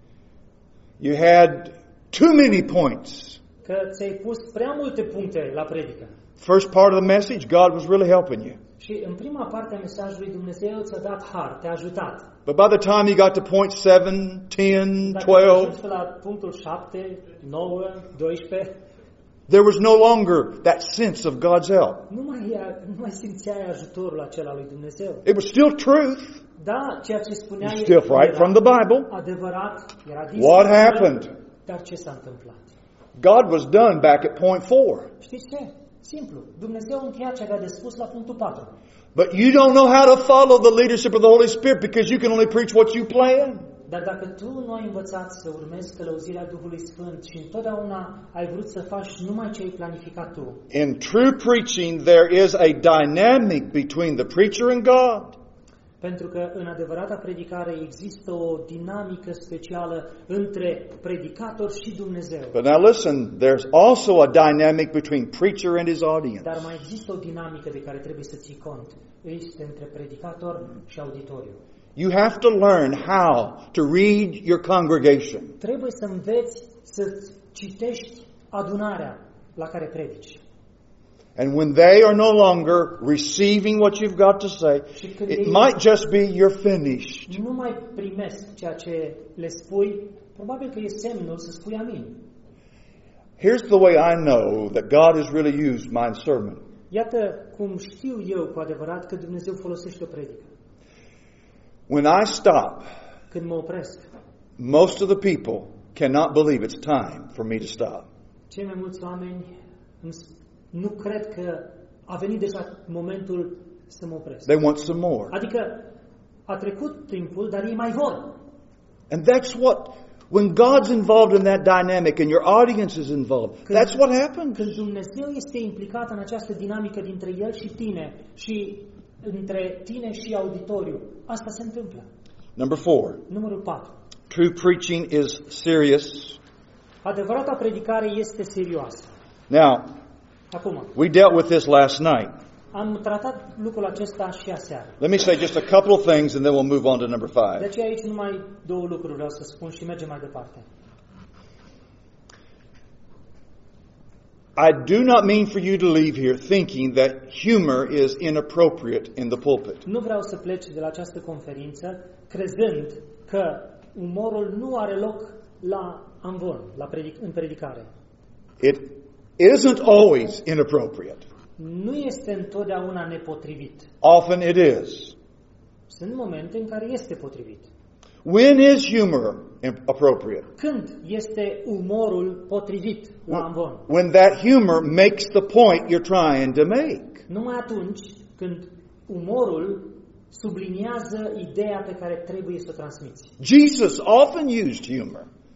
You had too many points. Că ți-ai pus prea multe puncte la predică. First part of the message, God was really helping you. Și în prima parte a mesajului Dumnezeu ți-a dat har, te-a ajutat. But by the time you got to point seven, ten, Dacă twelve, ajungi la punctul șapte, nouă, doisprezece, there was no longer that sense of God's help. nu mai, nu mai simțeai ajutorul acela lui Dumnezeu. It was still truth. Da, ceea ce spunea It's still right from the Bible. adevărat, era What disciplină, happened? dar ce s-a întâmplat? God was done back at point four. Știți ce? Simplu. Dumnezeu încheia ce avea de spus la punctul patru. But you don't know how to follow the leadership of the Holy Spirit because you can only preach what you plan. Dar dacă tu nu ai învățat să urmezi călăuzirea Duhului Sfânt și întotdeauna ai vrut să faci numai ce ai planificat tu, In true preaching, there is a dynamic between the preacher and God. pentru că în adevărata predicare există o dinamică specială între predicator și Dumnezeu. But now listen, there's also a dynamic between preacher and his audience. Dar mai există o dinamică de care trebuie să ții cont. Este între predicator și auditoriu. You have to learn how to read your congregation. Trebuie să înveți să citești adunarea la care predici. And when they are no longer receiving what you've got to say, it might just be you're finished. Nu mai primesc ceea ce le spui, probabil că e semnul să spui amin. Here's the way I know that God has really used my sermon. Iată cum știu eu cu adevărat că Dumnezeu folosește o predică. When I stop, Când mă opresc, most of the people cannot believe it's time for me to stop. cei mai mulți oameni îmi sp- nu cred că a venit deja momentul să mă opresc. They want some more. Adică a trecut timpul, dar ei mai vor. And that's what, when God's involved in that dynamic and your audience is involved, that's what happens. Când Dumnezeu este implicat în această dinamică dintre El și tine și între tine și auditoriu, asta se întâmplă. Number four, Numărul patru. true preaching is serious. Adevărata predicare este serioasă. Now, Acum, we dealt with this last night. am tratat lucrul acesta și aseară. Let me say just a couple of things and then we'll move on to number De five. aceea aici numai două lucruri vreau să spun și mergem mai departe. I do not mean for you to leave here thinking that humor is inappropriate in the pulpit. Nu vreau să pleci de la această conferință crezând că umorul nu are loc la amvon, la predic- în predicare. It isn't always inappropriate. Nu este întotdeauna nepotrivit. Often it is. Sunt momente în care este potrivit. When is humor appropriate? Când este umorul potrivit la amvon? When that humor makes the point you're trying to make. Numai atunci când umorul subliniază ideea pe care trebuie să o transmiți. Jesus often used humor.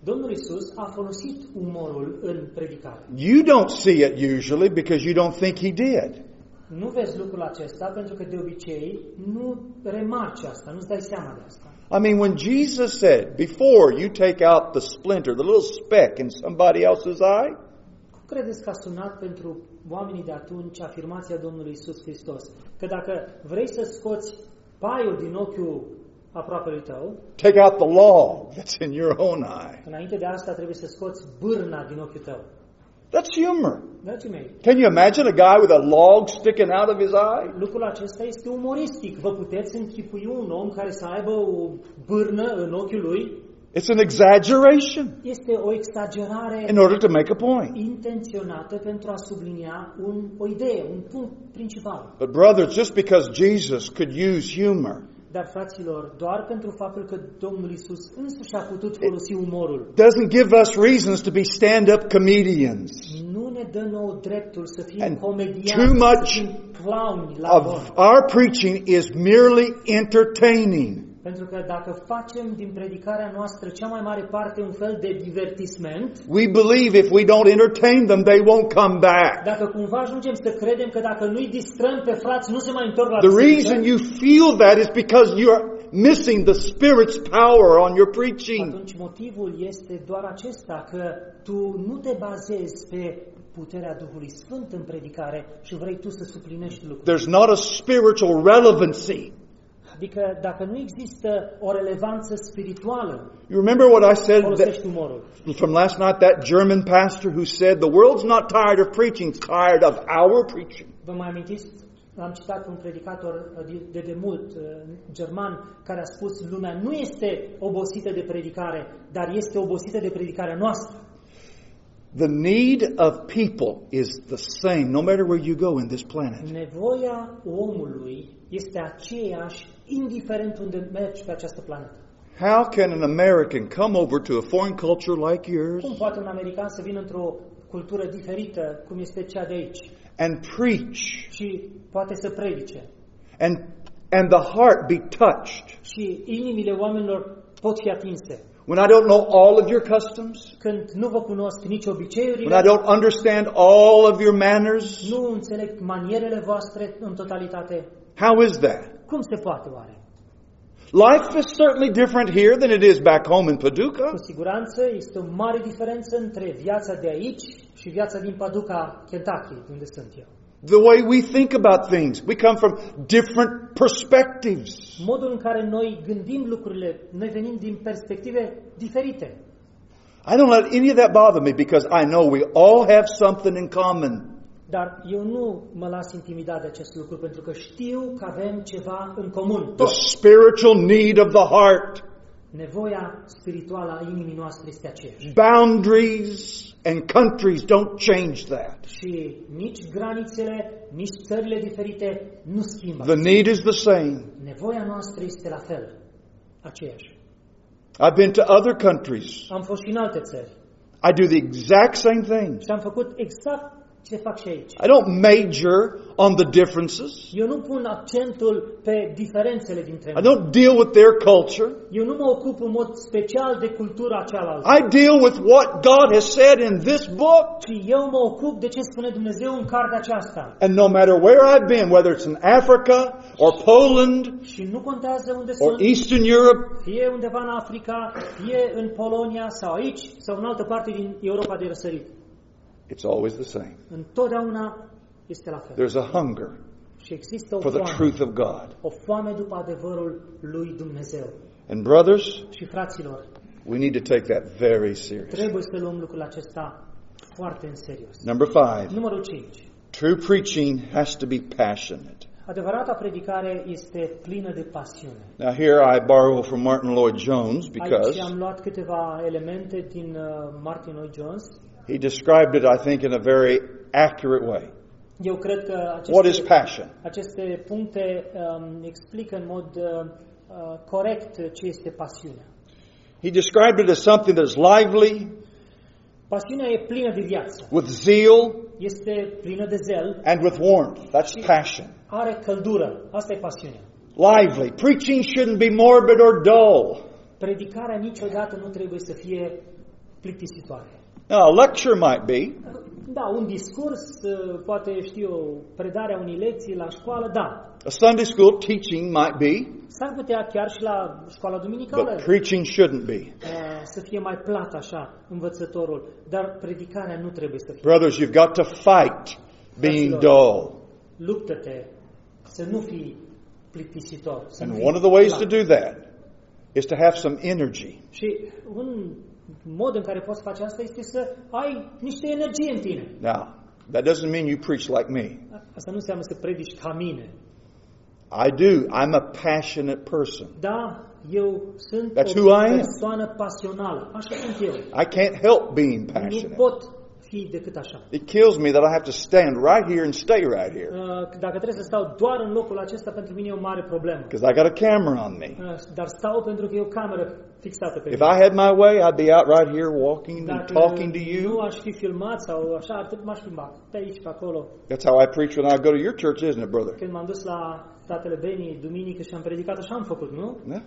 Domnul Isus a folosit umorul în predicare. You don't see it usually because you don't think he did. Nu vezi lucrul acesta pentru că de obicei nu remarci asta, nu-ți dai seama de asta. I mean, when Jesus said, before you take out the splinter, the little speck in somebody else's eye, Cum credeți că a sunat pentru oamenii de atunci afirmația Domnului Isus Hristos? Că dacă vrei să scoți paiul din ochiul aproapelui tău, take out the log that's in your own eye. înainte de asta trebuie să scoți bârna din ochiul tău. That's humor. Dragii mei, Can you imagine a guy with a log sticking out of his eye? lucrul acesta este umoristic. Vă puteți închipui un om care să aibă o bârnă în ochiul lui? It's an exaggeration Este o exagerare in order to make a point. intenționată pentru a sublinia un, o idee, un punct principal. But brothers, just because Jesus could use humor Dar, fraților, doar pentru faptul că Domnul Isus însuși a putut folosi umorul, doesn't give us reasons to be stand-up comedians nu ne dă nou dreptul să fim And comedianți, too much să fim clowni la of bord. our preaching is merely entertaining. Pentru că dacă facem din predicarea noastră cea mai mare parte un fel de divertisment, We believe if we don't entertain them, they won't come back. dacă cumva ajungem să credem că dacă nu-i distrăm pe frați, nu se mai întorc la The biserică, reason you feel that is because you're missing the Spirit's power on your preaching. atunci motivul este doar acesta, că tu nu te bazezi pe puterea Duhului Sfânt în predicare și vrei tu să suplinești lucrurile. There's not a spiritual relevancy. Adică dacă nu există o relevanță spirituală, You remember what I said folosești that, umorul. from last night, that German pastor who said, the world's not tired of preaching, it's tired of our preaching. Vă mai amintiți? Am citat un predicator de demult german care a spus: lumea nu este obosită de predicare, dar este obosită de predicarea noastră. The need of people is the same no matter where you go in this planet. Nevoia omului este aceeași, indiferent unde mergi pe această planetă. How can an American come over to a foreign culture like yours Cum poate un american să vină într-o cultură diferită, cum este cea de aici, and preach și poate să predice, and and the heart be touched și inimile oamenilor pot fi atinse? when I don't know all of your customs, Când nu vă cunosc nici obiceiurile, when I don't understand all of your manners? nu înțeleg manierele voastre în totalitate, How is that? cum se poate oare? Life is certainly different here than it is back home in Paducah. Cu siguranță este o mare diferență între viața de aici și viața din Paducah, Kentucky, unde sunt eu. The way we think about things, we come from different perspectives. Modul în care noi gândim lucrurile, noi venim din perspective diferite. I don't let any of that bother me because I know we all have something in common. Dar eu nu mă las intimidat de acest lucru, pentru că știu că avem ceva în comun. The Toți. spiritual need of the heart, Nevoia spirituală a inimii noastre este aceeași. boundaries and countries don't change that. Și nici granițele, nici țările diferite nu schimbă. The need is the same. Nevoia noastră este la fel, aceeași. I've been to other countries. Am fost și în alte țări I do the exact same thing. și am făcut exact ce fac și aici. I don't major on the differences. Eu nu pun accentul pe diferențele dintre I noi. don't deal with their culture. Eu nu mă ocup în mod special de cultura cealaltă. I deal with what God has said in this book. Și eu mă ocup de ce spune Dumnezeu în cartea aceasta. And no matter where I've been, whether it's in Africa or Poland Și nu contează unde or sunt, Eastern Europe, fie undeva în Africa, fie în Polonia sau aici, sau în altă parte din Europa de răsărit. it's always the same. Întotdeauna este la fel. There's a hunger Și există o for the foame, truth of God. o foame după adevărul lui Dumnezeu. And brothers, Și fraților, we need to take that very serious. trebuie să luăm lucrul acesta foarte în serios. Number five, Numărul cinci. true preaching has to be passionate. Adevărata predicare este plină de pasiune. Now here I borrow from Martin Lloyd-Jones because Aici am luat câteva elemente din uh, Martin Lloyd-Jones. he described it, I think, in a very accurate way. Eu cred că What is aceste, passion? aceste puncte um, explică în mod uh, uh, corect ce este pasiunea. He described it as something that's lively, Pasiunea e plină de viață, with zeal, este plină de zel, and with warmth. That's passion. are căldură. Asta e pasiunea. Lively. Preaching shouldn't be morbid or dull. Predicarea niciodată nu trebuie să fie plictisitoare. Now, a lecture might be, Da, un discurs, uh, poate știu eu, predarea unei lecții la școală, da. a Sunday school teaching might be, S-ar putea chiar și la școala duminicală but preaching shouldn't be. uh, să fie mai plat așa învățătorul, dar predicarea nu trebuie să fie. Brothers, you've got to fight being dull. Luptă-te să nu fii plictisitor. Să nu And fii one of the ways plat. to do that is to have some energy. Și un mod în care poți face asta este să ai niște energie în tine. Now, that doesn't mean you preach like me. Asta nu înseamnă să predici ca mine. I do. I'm a passionate person. Da, eu sunt That's o who I am. persoană pasională. Așa sunt eu. I can't help being Nu passionate. pot fi decât așa. It kills me that I have to stand right here and stay right here. Uh, Dacă trebuie să stau doar în locul acesta, pentru mine e o mare problemă. Because I got a camera on me. Uh, Dar stau pentru că e o cameră fixată pe If mine. I had my way, I'd be out right here walking and Dacă talking to nu you. aș fi filmat sau așa, atât m-aș filma pe aici, pe acolo. That's how I preach when I go to your church, isn't it, brother? Când m-am dus la Statele Benii, duminică, și am predicat, așa am făcut, nu? Yeah.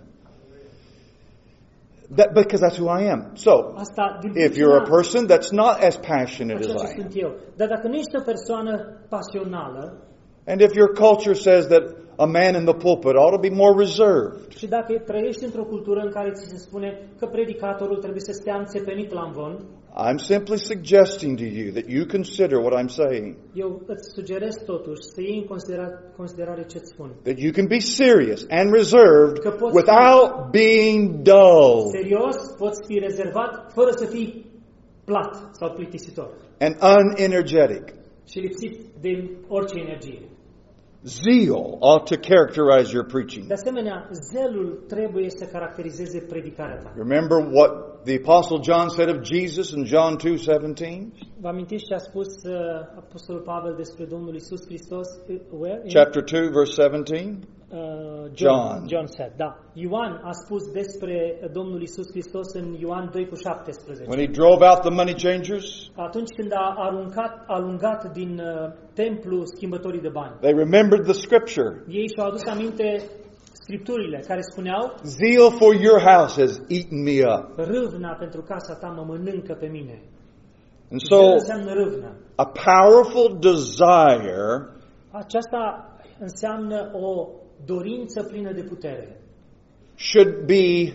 That, because that's who I am. So, Asta, din if you're a person that's not as passionate as așa I am, sunt eu. Dar dacă nu ești o persoană pasională and if your culture says that a man in the pulpit ought to be more reserved, și dacă trăiești într-o cultură în care ți se spune că predicatorul trebuie să stea înțepenit la învon, I'm simply suggesting to you that you consider what I'm saying. eu îți sugerez totuși să iei în considera- considerare ce îți spun. That you can be serious and reserved Că poți without being dull Serios, poți fi rezervat fără să fii plat sau plictisitor and unenergetic. și lipsit de orice energie. Zeal ought to characterize your preaching. De asemenea, zelul trebuie să caracterizeze predicarea ta. Remember what the Apostle John said of Jesus in John two seventeen? Vă amintiți ce a spus uh, Apostolul Pavel despre Domnul Isus Hristos? Uh, where? In, Chapter two, verse seventeen. uh, John, John. John said, da. Ioan a spus despre Domnul Isus Hristos în Ioan doi cu șaptesprezece. When he drove out the money changers, Atunci când a aruncat, alungat din uh, templu schimbătorii de bani. they remembered the scripture. Ei și-au adus aminte scripturile care spuneau: Zeal for your house has eaten me up. râvna pentru casa ta mă mănâncă pe mine. And Ce so, înseamnă râvna? a powerful desire Aceasta înseamnă o dorință plină de putere. should be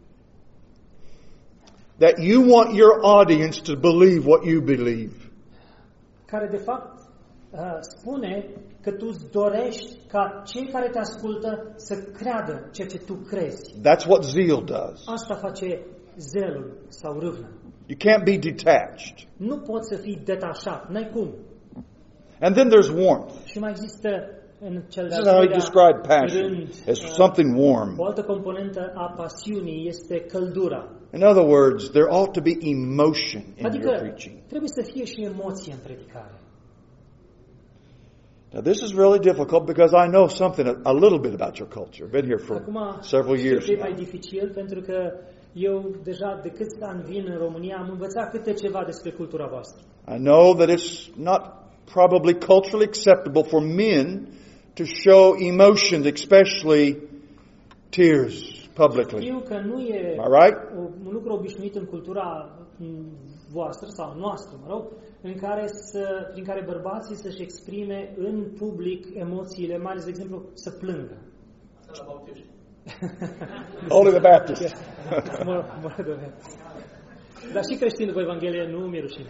that you want your audience to believe what you believe. Care de fapt uh, spune că tu îți dorești ca cei care te ascultă să creadă ceea ce tu crezi. That's what zeal does. Asta face zelul sau râvna. You can't be detached. Nu poți să fii detașat, n-ai cum. And then there's warmth. Și mai există în cel This de-al is how he doilea described passion rând, as uh, something warm. o altă componentă a pasiunii este căldura. In other words, there ought to be emotion in your Adică preaching. trebuie să fie și emoție în predicare. Now, this is really difficult because I know something, a, a little bit about your culture. I've been here for Acum, several știu years că e mai now. dificil pentru că eu deja de câți ani vin în România am învățat câte ceva despre cultura voastră. I know that it's not probably culturally acceptable for men to show emotions, especially tears, publicly. Știu că nu e Am I right? un lucru obișnuit în cultura voastră sau noastră, mă rog, în care să, prin care bărbații să-și exprime în public emoțiile, mai ales, de exemplu, să plângă. Only the Baptists. mă, mă rădăvesc. Dar și creștinii cu Evanghelie nu mi-e rușine.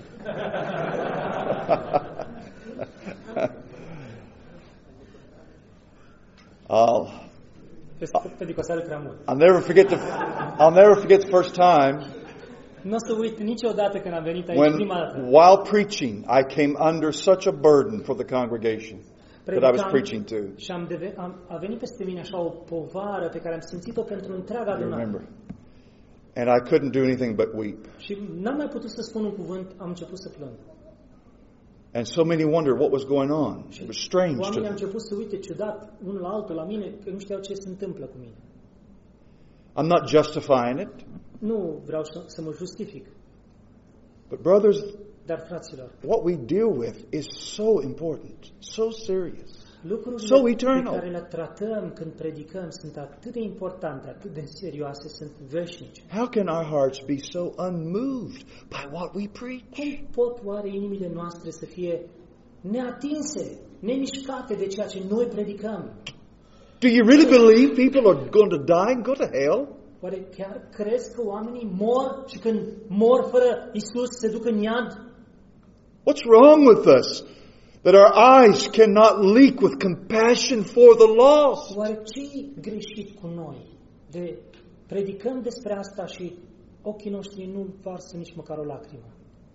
I'll, Pentru că o să prea mult. I'll never forget the I'll never forget the first time Nu o să uit niciodată când am venit aici when, prima dată. while preaching, I came under such a burden for the congregation that I was Predicam preaching to. și am deve- am, a venit peste mine așa o povară pe care am simțit-o pentru întreaga I adunare. remember. And I couldn't do anything but weep. Și n-am mai putut să spun un cuvânt, am început să plâng. And so many wondered what was going on. It was strange to Oamenii au them. început să uite ciudat unul la altul la mine, că nu știau ce se întâmplă cu mine. I'm not justifying it, Nu vreau să, să mă justific, but brothers, dar fraților, what we deal with is so important, so serious. Lucrurile So pe eternal. care le tratăm când predicăm sunt atât de importante, atât de serioase, sunt veșnice. How can our hearts be so unmoved by what we preach? Cum pot oare inimile noastre să fie neatinse, nemișcate de ceea ce noi predicăm? Do you really believe people are going to die and go to hell? Oare chiar crezi că oamenii mor și când mor fără Isus se duc în iad? What's wrong with us? That our eyes cannot leak with compassion for the lost. Oare ce-i greșit cu noi? De predicăm despre asta și ochii noștri nu varsă nici măcar o lacrimă.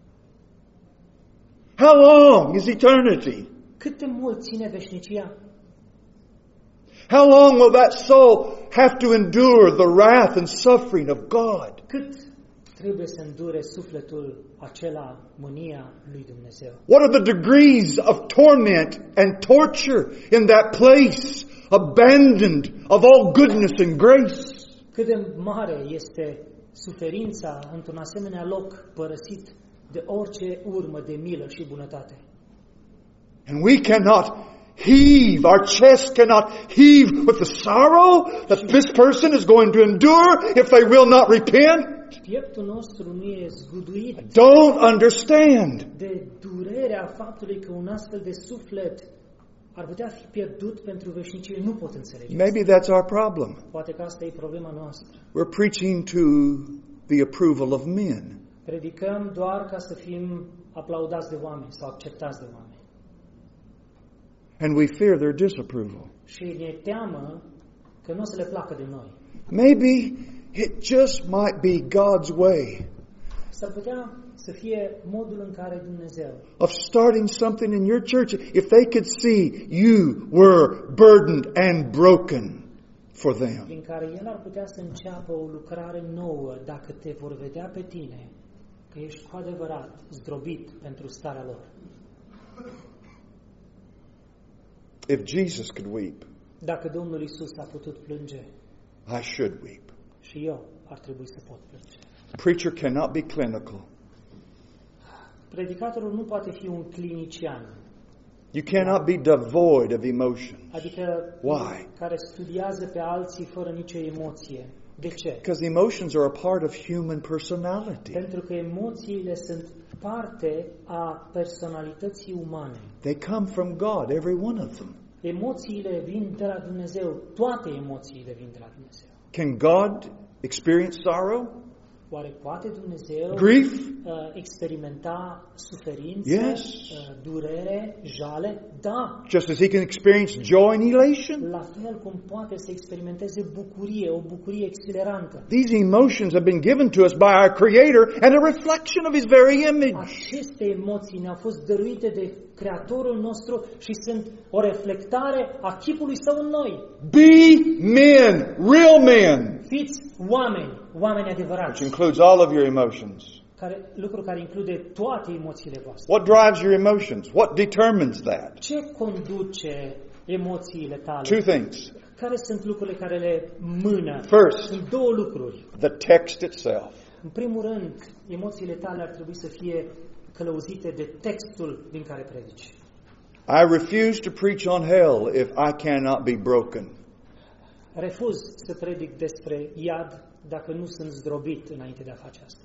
How long is eternity? Cât de mult ține veșnicia? How long will that soul have to endure the wrath and suffering of God? Cât trebuie să îndure sufletul acela, mânia lui Dumnezeu? What are the degrees of torment and torture in that place, abandoned of all goodness and grace? Cât de mare este suferința într-un asemenea loc părăsit de orice urmă de milă și bunătate. And we cannot heave, our chest cannot heave with the sorrow that this person is going to endure if they will not repent. Pieptul nostru nu e zguduit Don't understand. de durerea faptului că un astfel de suflet ar putea fi pierdut pentru veșnicie. Nu pot înțelege. Maybe that's our problem. Poate că asta e problema noastră. We're preaching to the approval of men. Predicăm doar ca să fim aplaudați de oameni sau acceptați de oameni. And we fear their disapproval. Și ne teamă că nu o să le placă de noi. Maybe it just might be God's way S-ar putea să fie modul în care Dumnezeu of starting something in your church. If they could see you were burdened and broken for them. prin care El ar putea să înceapă o lucrare nouă dacă te vor vedea pe tine că ești cu adevărat zdrobit pentru starea lor. If Jesus could weep, Dacă Domnul Isus a putut plânge, I should weep. și eu ar trebui să pot plânge. Preacher cannot be clinical. Predicatorul nu poate fi un clinician, You cannot be devoid of emotion. adică Why? care studiază pe alții fără nicio emoție. De ce? Because emotions are a part of human personality. Pentru că emoțiile sunt parte a personalității umane. They come from God, every one of them. Emoțiile vin de la Dumnezeu, toate emoțiile vin de la Dumnezeu. Can God experience sorrow? Oare poate Dumnezeu Grief? uh, experimenta suferință, Yes. uh, durere, jale? Da. Just as he can experience joy and elation? La fel cum poate să experimenteze bucurie, o bucurie exhilarantă. These emotions have been given to us by our Creator and a reflection of His very image. Aceste emoții ne-au fost dăruite de Creatorul nostru și sunt o reflectare a chipului Său în noi. Be men, real men, Fiți oameni, oameni which adevărați, includes all of your emotions. care, lucru care include toate emoțiile voastre. What drives your emotions? What determines that? Ce conduce emoțiile tale? Two things. Care sunt lucrurile care le mână? First, Sunt două lucruri. the text itself. În primul rând, emoțiile tale ar trebui să fie călăuzite de textul din care predici. I refuse to preach on hell if I cannot be broken. Refuz să predic despre iad dacă nu sunt zdrobit înainte de a face asta.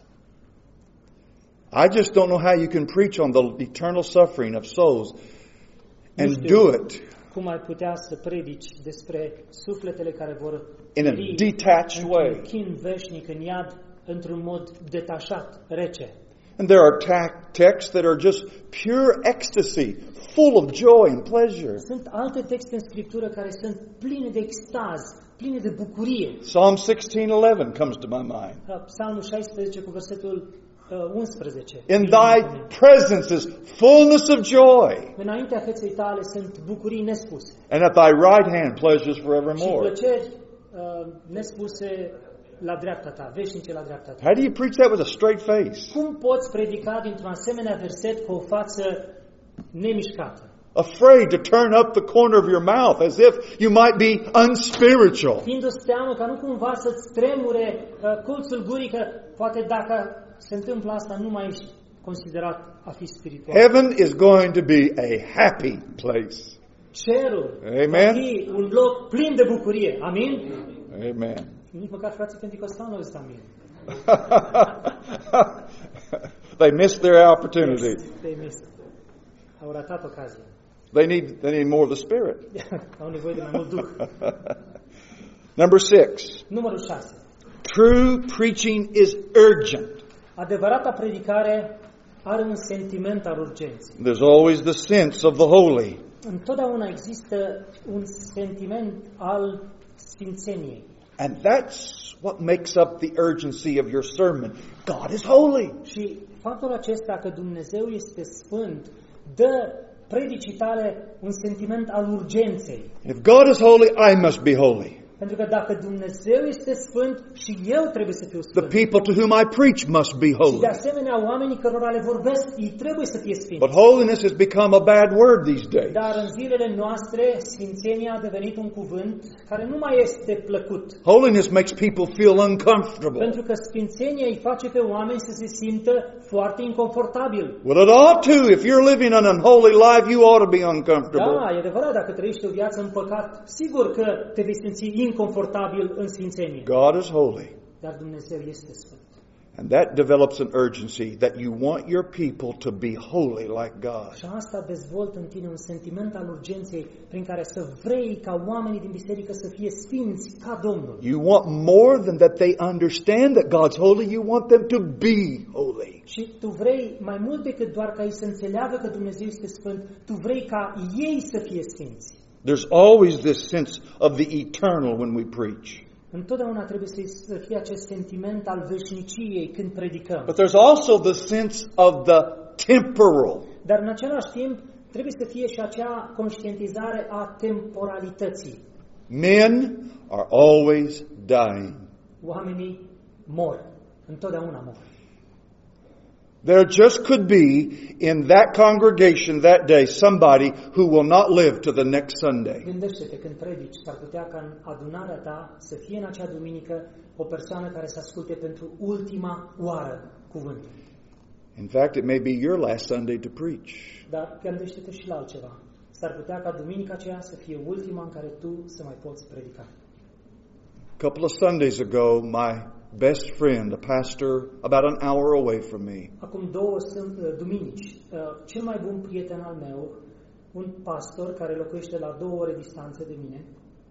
I just don't know how you can preach on the eternal suffering of souls and Nu știu do it cum ai putea să predici despre sufletele care vor in a muri detached într-un way. chin veșnic în iad într-un mod detașat, rece. And there are ta- texts that are just pure ecstasy, full of joy and pleasure. Sunt alte texte în Scriptură care sunt pline de extaz, pline de bucurie. Psalm sixteen eleven comes to my mind. Psalmul șaisprezece cu versetul uh, unsprezece. In thy presence is fullness of joy, Înaintea feței tale sunt bucurii nespuse and at thy right hand pleasures și forevermore. plăceri uh, nespuse la dreapta ta, veșnice la dreapta ta. How do you preach that with a straight face? Cum poți predica dintr-un asemenea verset cu o față nemișcată? Afraid to turn up the corner of your mouth as if you might be unspiritual. Fiindu-ți teamă ca nu cumva să-ți tremure uh, colțul gurii, că poate dacă se întâmplă asta nu mai ești considerat a fi spiritual. Heaven is going to be a happy place. cerul Amen. va fi un loc plin de bucurie. Amin? Amen. Nici măcar frații pentecostali nu au zis amin. They missed their opportunity. They missed. Au ratat ocazia. They need, they need more of the Spirit. Au nevoie de mai mult Duh. Number six. Numărul șase. True preaching is urgent. Adevărata predicare are un sentiment al urgenței. There's always the sense of the holy. Întotdeauna există un sentiment al sfințeniei. And that's what makes up the urgency of your sermon. God is holy. Și faptul acesta că Dumnezeu este sfânt dă predicii tale un sentiment al urgenței. If God is holy, I must be holy. Pentru că dacă Dumnezeu este sfânt și eu trebuie să fiu The sfânt. people to whom I preach must be Și holy. de asemenea, oamenii cărora le vorbesc, ei trebuie să fie sfinți. But holiness has become a bad word these days. Dar în zilele noastre, sfințenia a devenit un cuvânt care nu mai este plăcut. Holiness makes people feel uncomfortable. Pentru că sfințenia îi face pe oameni să se simtă foarte inconfortabil. Well, it ought to. If you're living an unholy life, you ought to be uncomfortable. Da, e adevărat, dacă trăiești o viață în păcat, sigur că te vei simți inconfortabil în sfințenie. God is holy. Dar Dumnezeu este sfânt. And that develops an urgency that you want your people to be holy like God. Și asta dezvoltă în tine un sentiment al urgenței prin care să vrei ca oamenii din biserică să fie sfinți ca Domnul. You want more than that they understand that God's holy. You want them to be holy. Și tu vrei mai mult decât doar ca ei să înțeleagă că Dumnezeu este sfânt, tu vrei ca ei să fie sfinți. There's always this sense of the eternal when we preach. Întotdeauna trebuie să fie acest sentiment al veșniciei când predicăm. But there's also the sense of the temporal. Dar în același timp trebuie să fie și acea conștientizare a temporalității. Men are always dying. Oamenii mor. Întotdeauna mor. There just could be in that congregation that day somebody who will not live to the next Sunday. Gândește-te când predici, s-ar putea ca în adunarea ta să fie în acea duminică o persoană care să asculte pentru ultima oară cuvântul. In fact, it may be your last Sunday to preach. Dar gândește-te și la altceva. S-ar putea ca duminica aceea să fie ultima în care tu să mai poți predica. A couple of Sundays ago, my best friend, a pastor about an hour away from me, Acum două duminici, cel mai bun prieten al meu, un pastor care locuiește la două ore distanță de mine,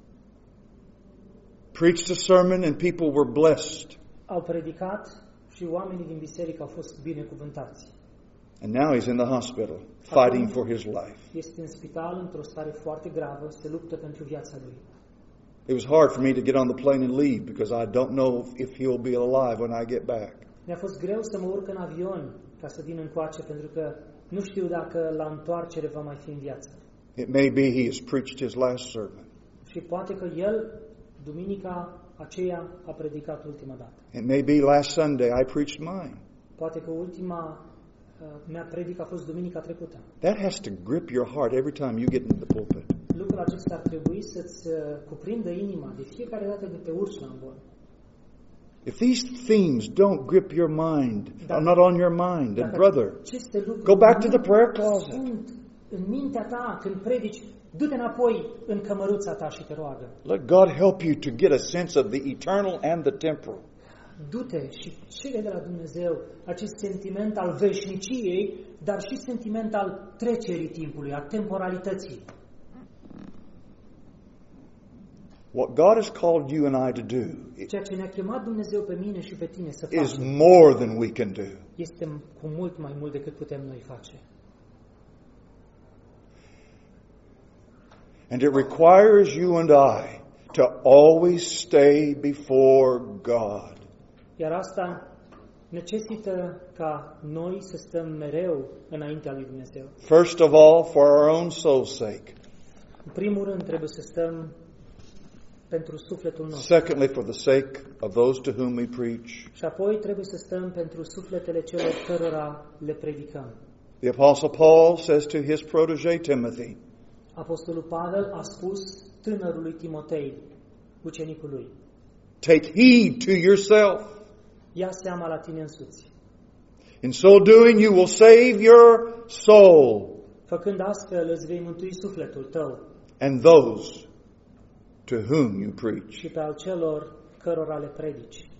preached a sermon and people were blessed. au predicat și oamenii din biserică au fost binecuvântați. And now he's in the hospital, fighting for his life. Este în spital într-o stare foarte gravă, se luptă pentru viața lui. It was hard for me to get on the plane and leave because I don't know if he'll be alive when I get back. Mi-a fost greu să mă urc în avion ca să vin încoace, pentru că nu știu dacă la întoarcere va mai fi în viață. It may be he has preached his last sermon. Și poate că el, duminica aceea, a predicat ultima dată. It may be last Sunday I preached mine. Poate că ultima uh, mea predică a fost duminica trecută. That has to grip your heart every time you get into the pulpit. Lucrul acesta ar trebui să-ți uh, cuprindă inima de fiecare dată când te urci la învon. If these themes don't grip your mind, are not on your mind, then brother, go back to the prayer closet. Sunt în mintea ta când predici, du-te înapoi în cămăruța ta și te roagă. Let God help you to get a sense of the eternal and the temporal. Du-te și cere de la Dumnezeu acest sentiment al veșniciei, dar și sentiment al trecerii timpului, a temporalității. What God has called you and I to do Ceea ce ne-a chemat Dumnezeu pe mine și pe tine să is facem more than we can do. este cu mult mai mult decât putem noi face. And it requires you and I to always stay before God. Iar asta necesită ca noi să stăm mereu înaintea lui Dumnezeu. First of all, for our own soul's sake. În primul rând trebuie să stăm pentru sufletul nostru. Secondly, for the sake of those to whom we preach. Și apoi trebuie să stăm pentru sufletele celor cărora le predicăm. The Apostle Paul says to his protege Timothy, Apostolul Pavel a spus tânărului Timotei, ucenicul lui, take heed to yourself. ia seama la tine însuți. In so doing, you will save your soul. Făcând astfel, îți vei mântui sufletul tău and those to whom you preach. și pe al celor cărora le predici.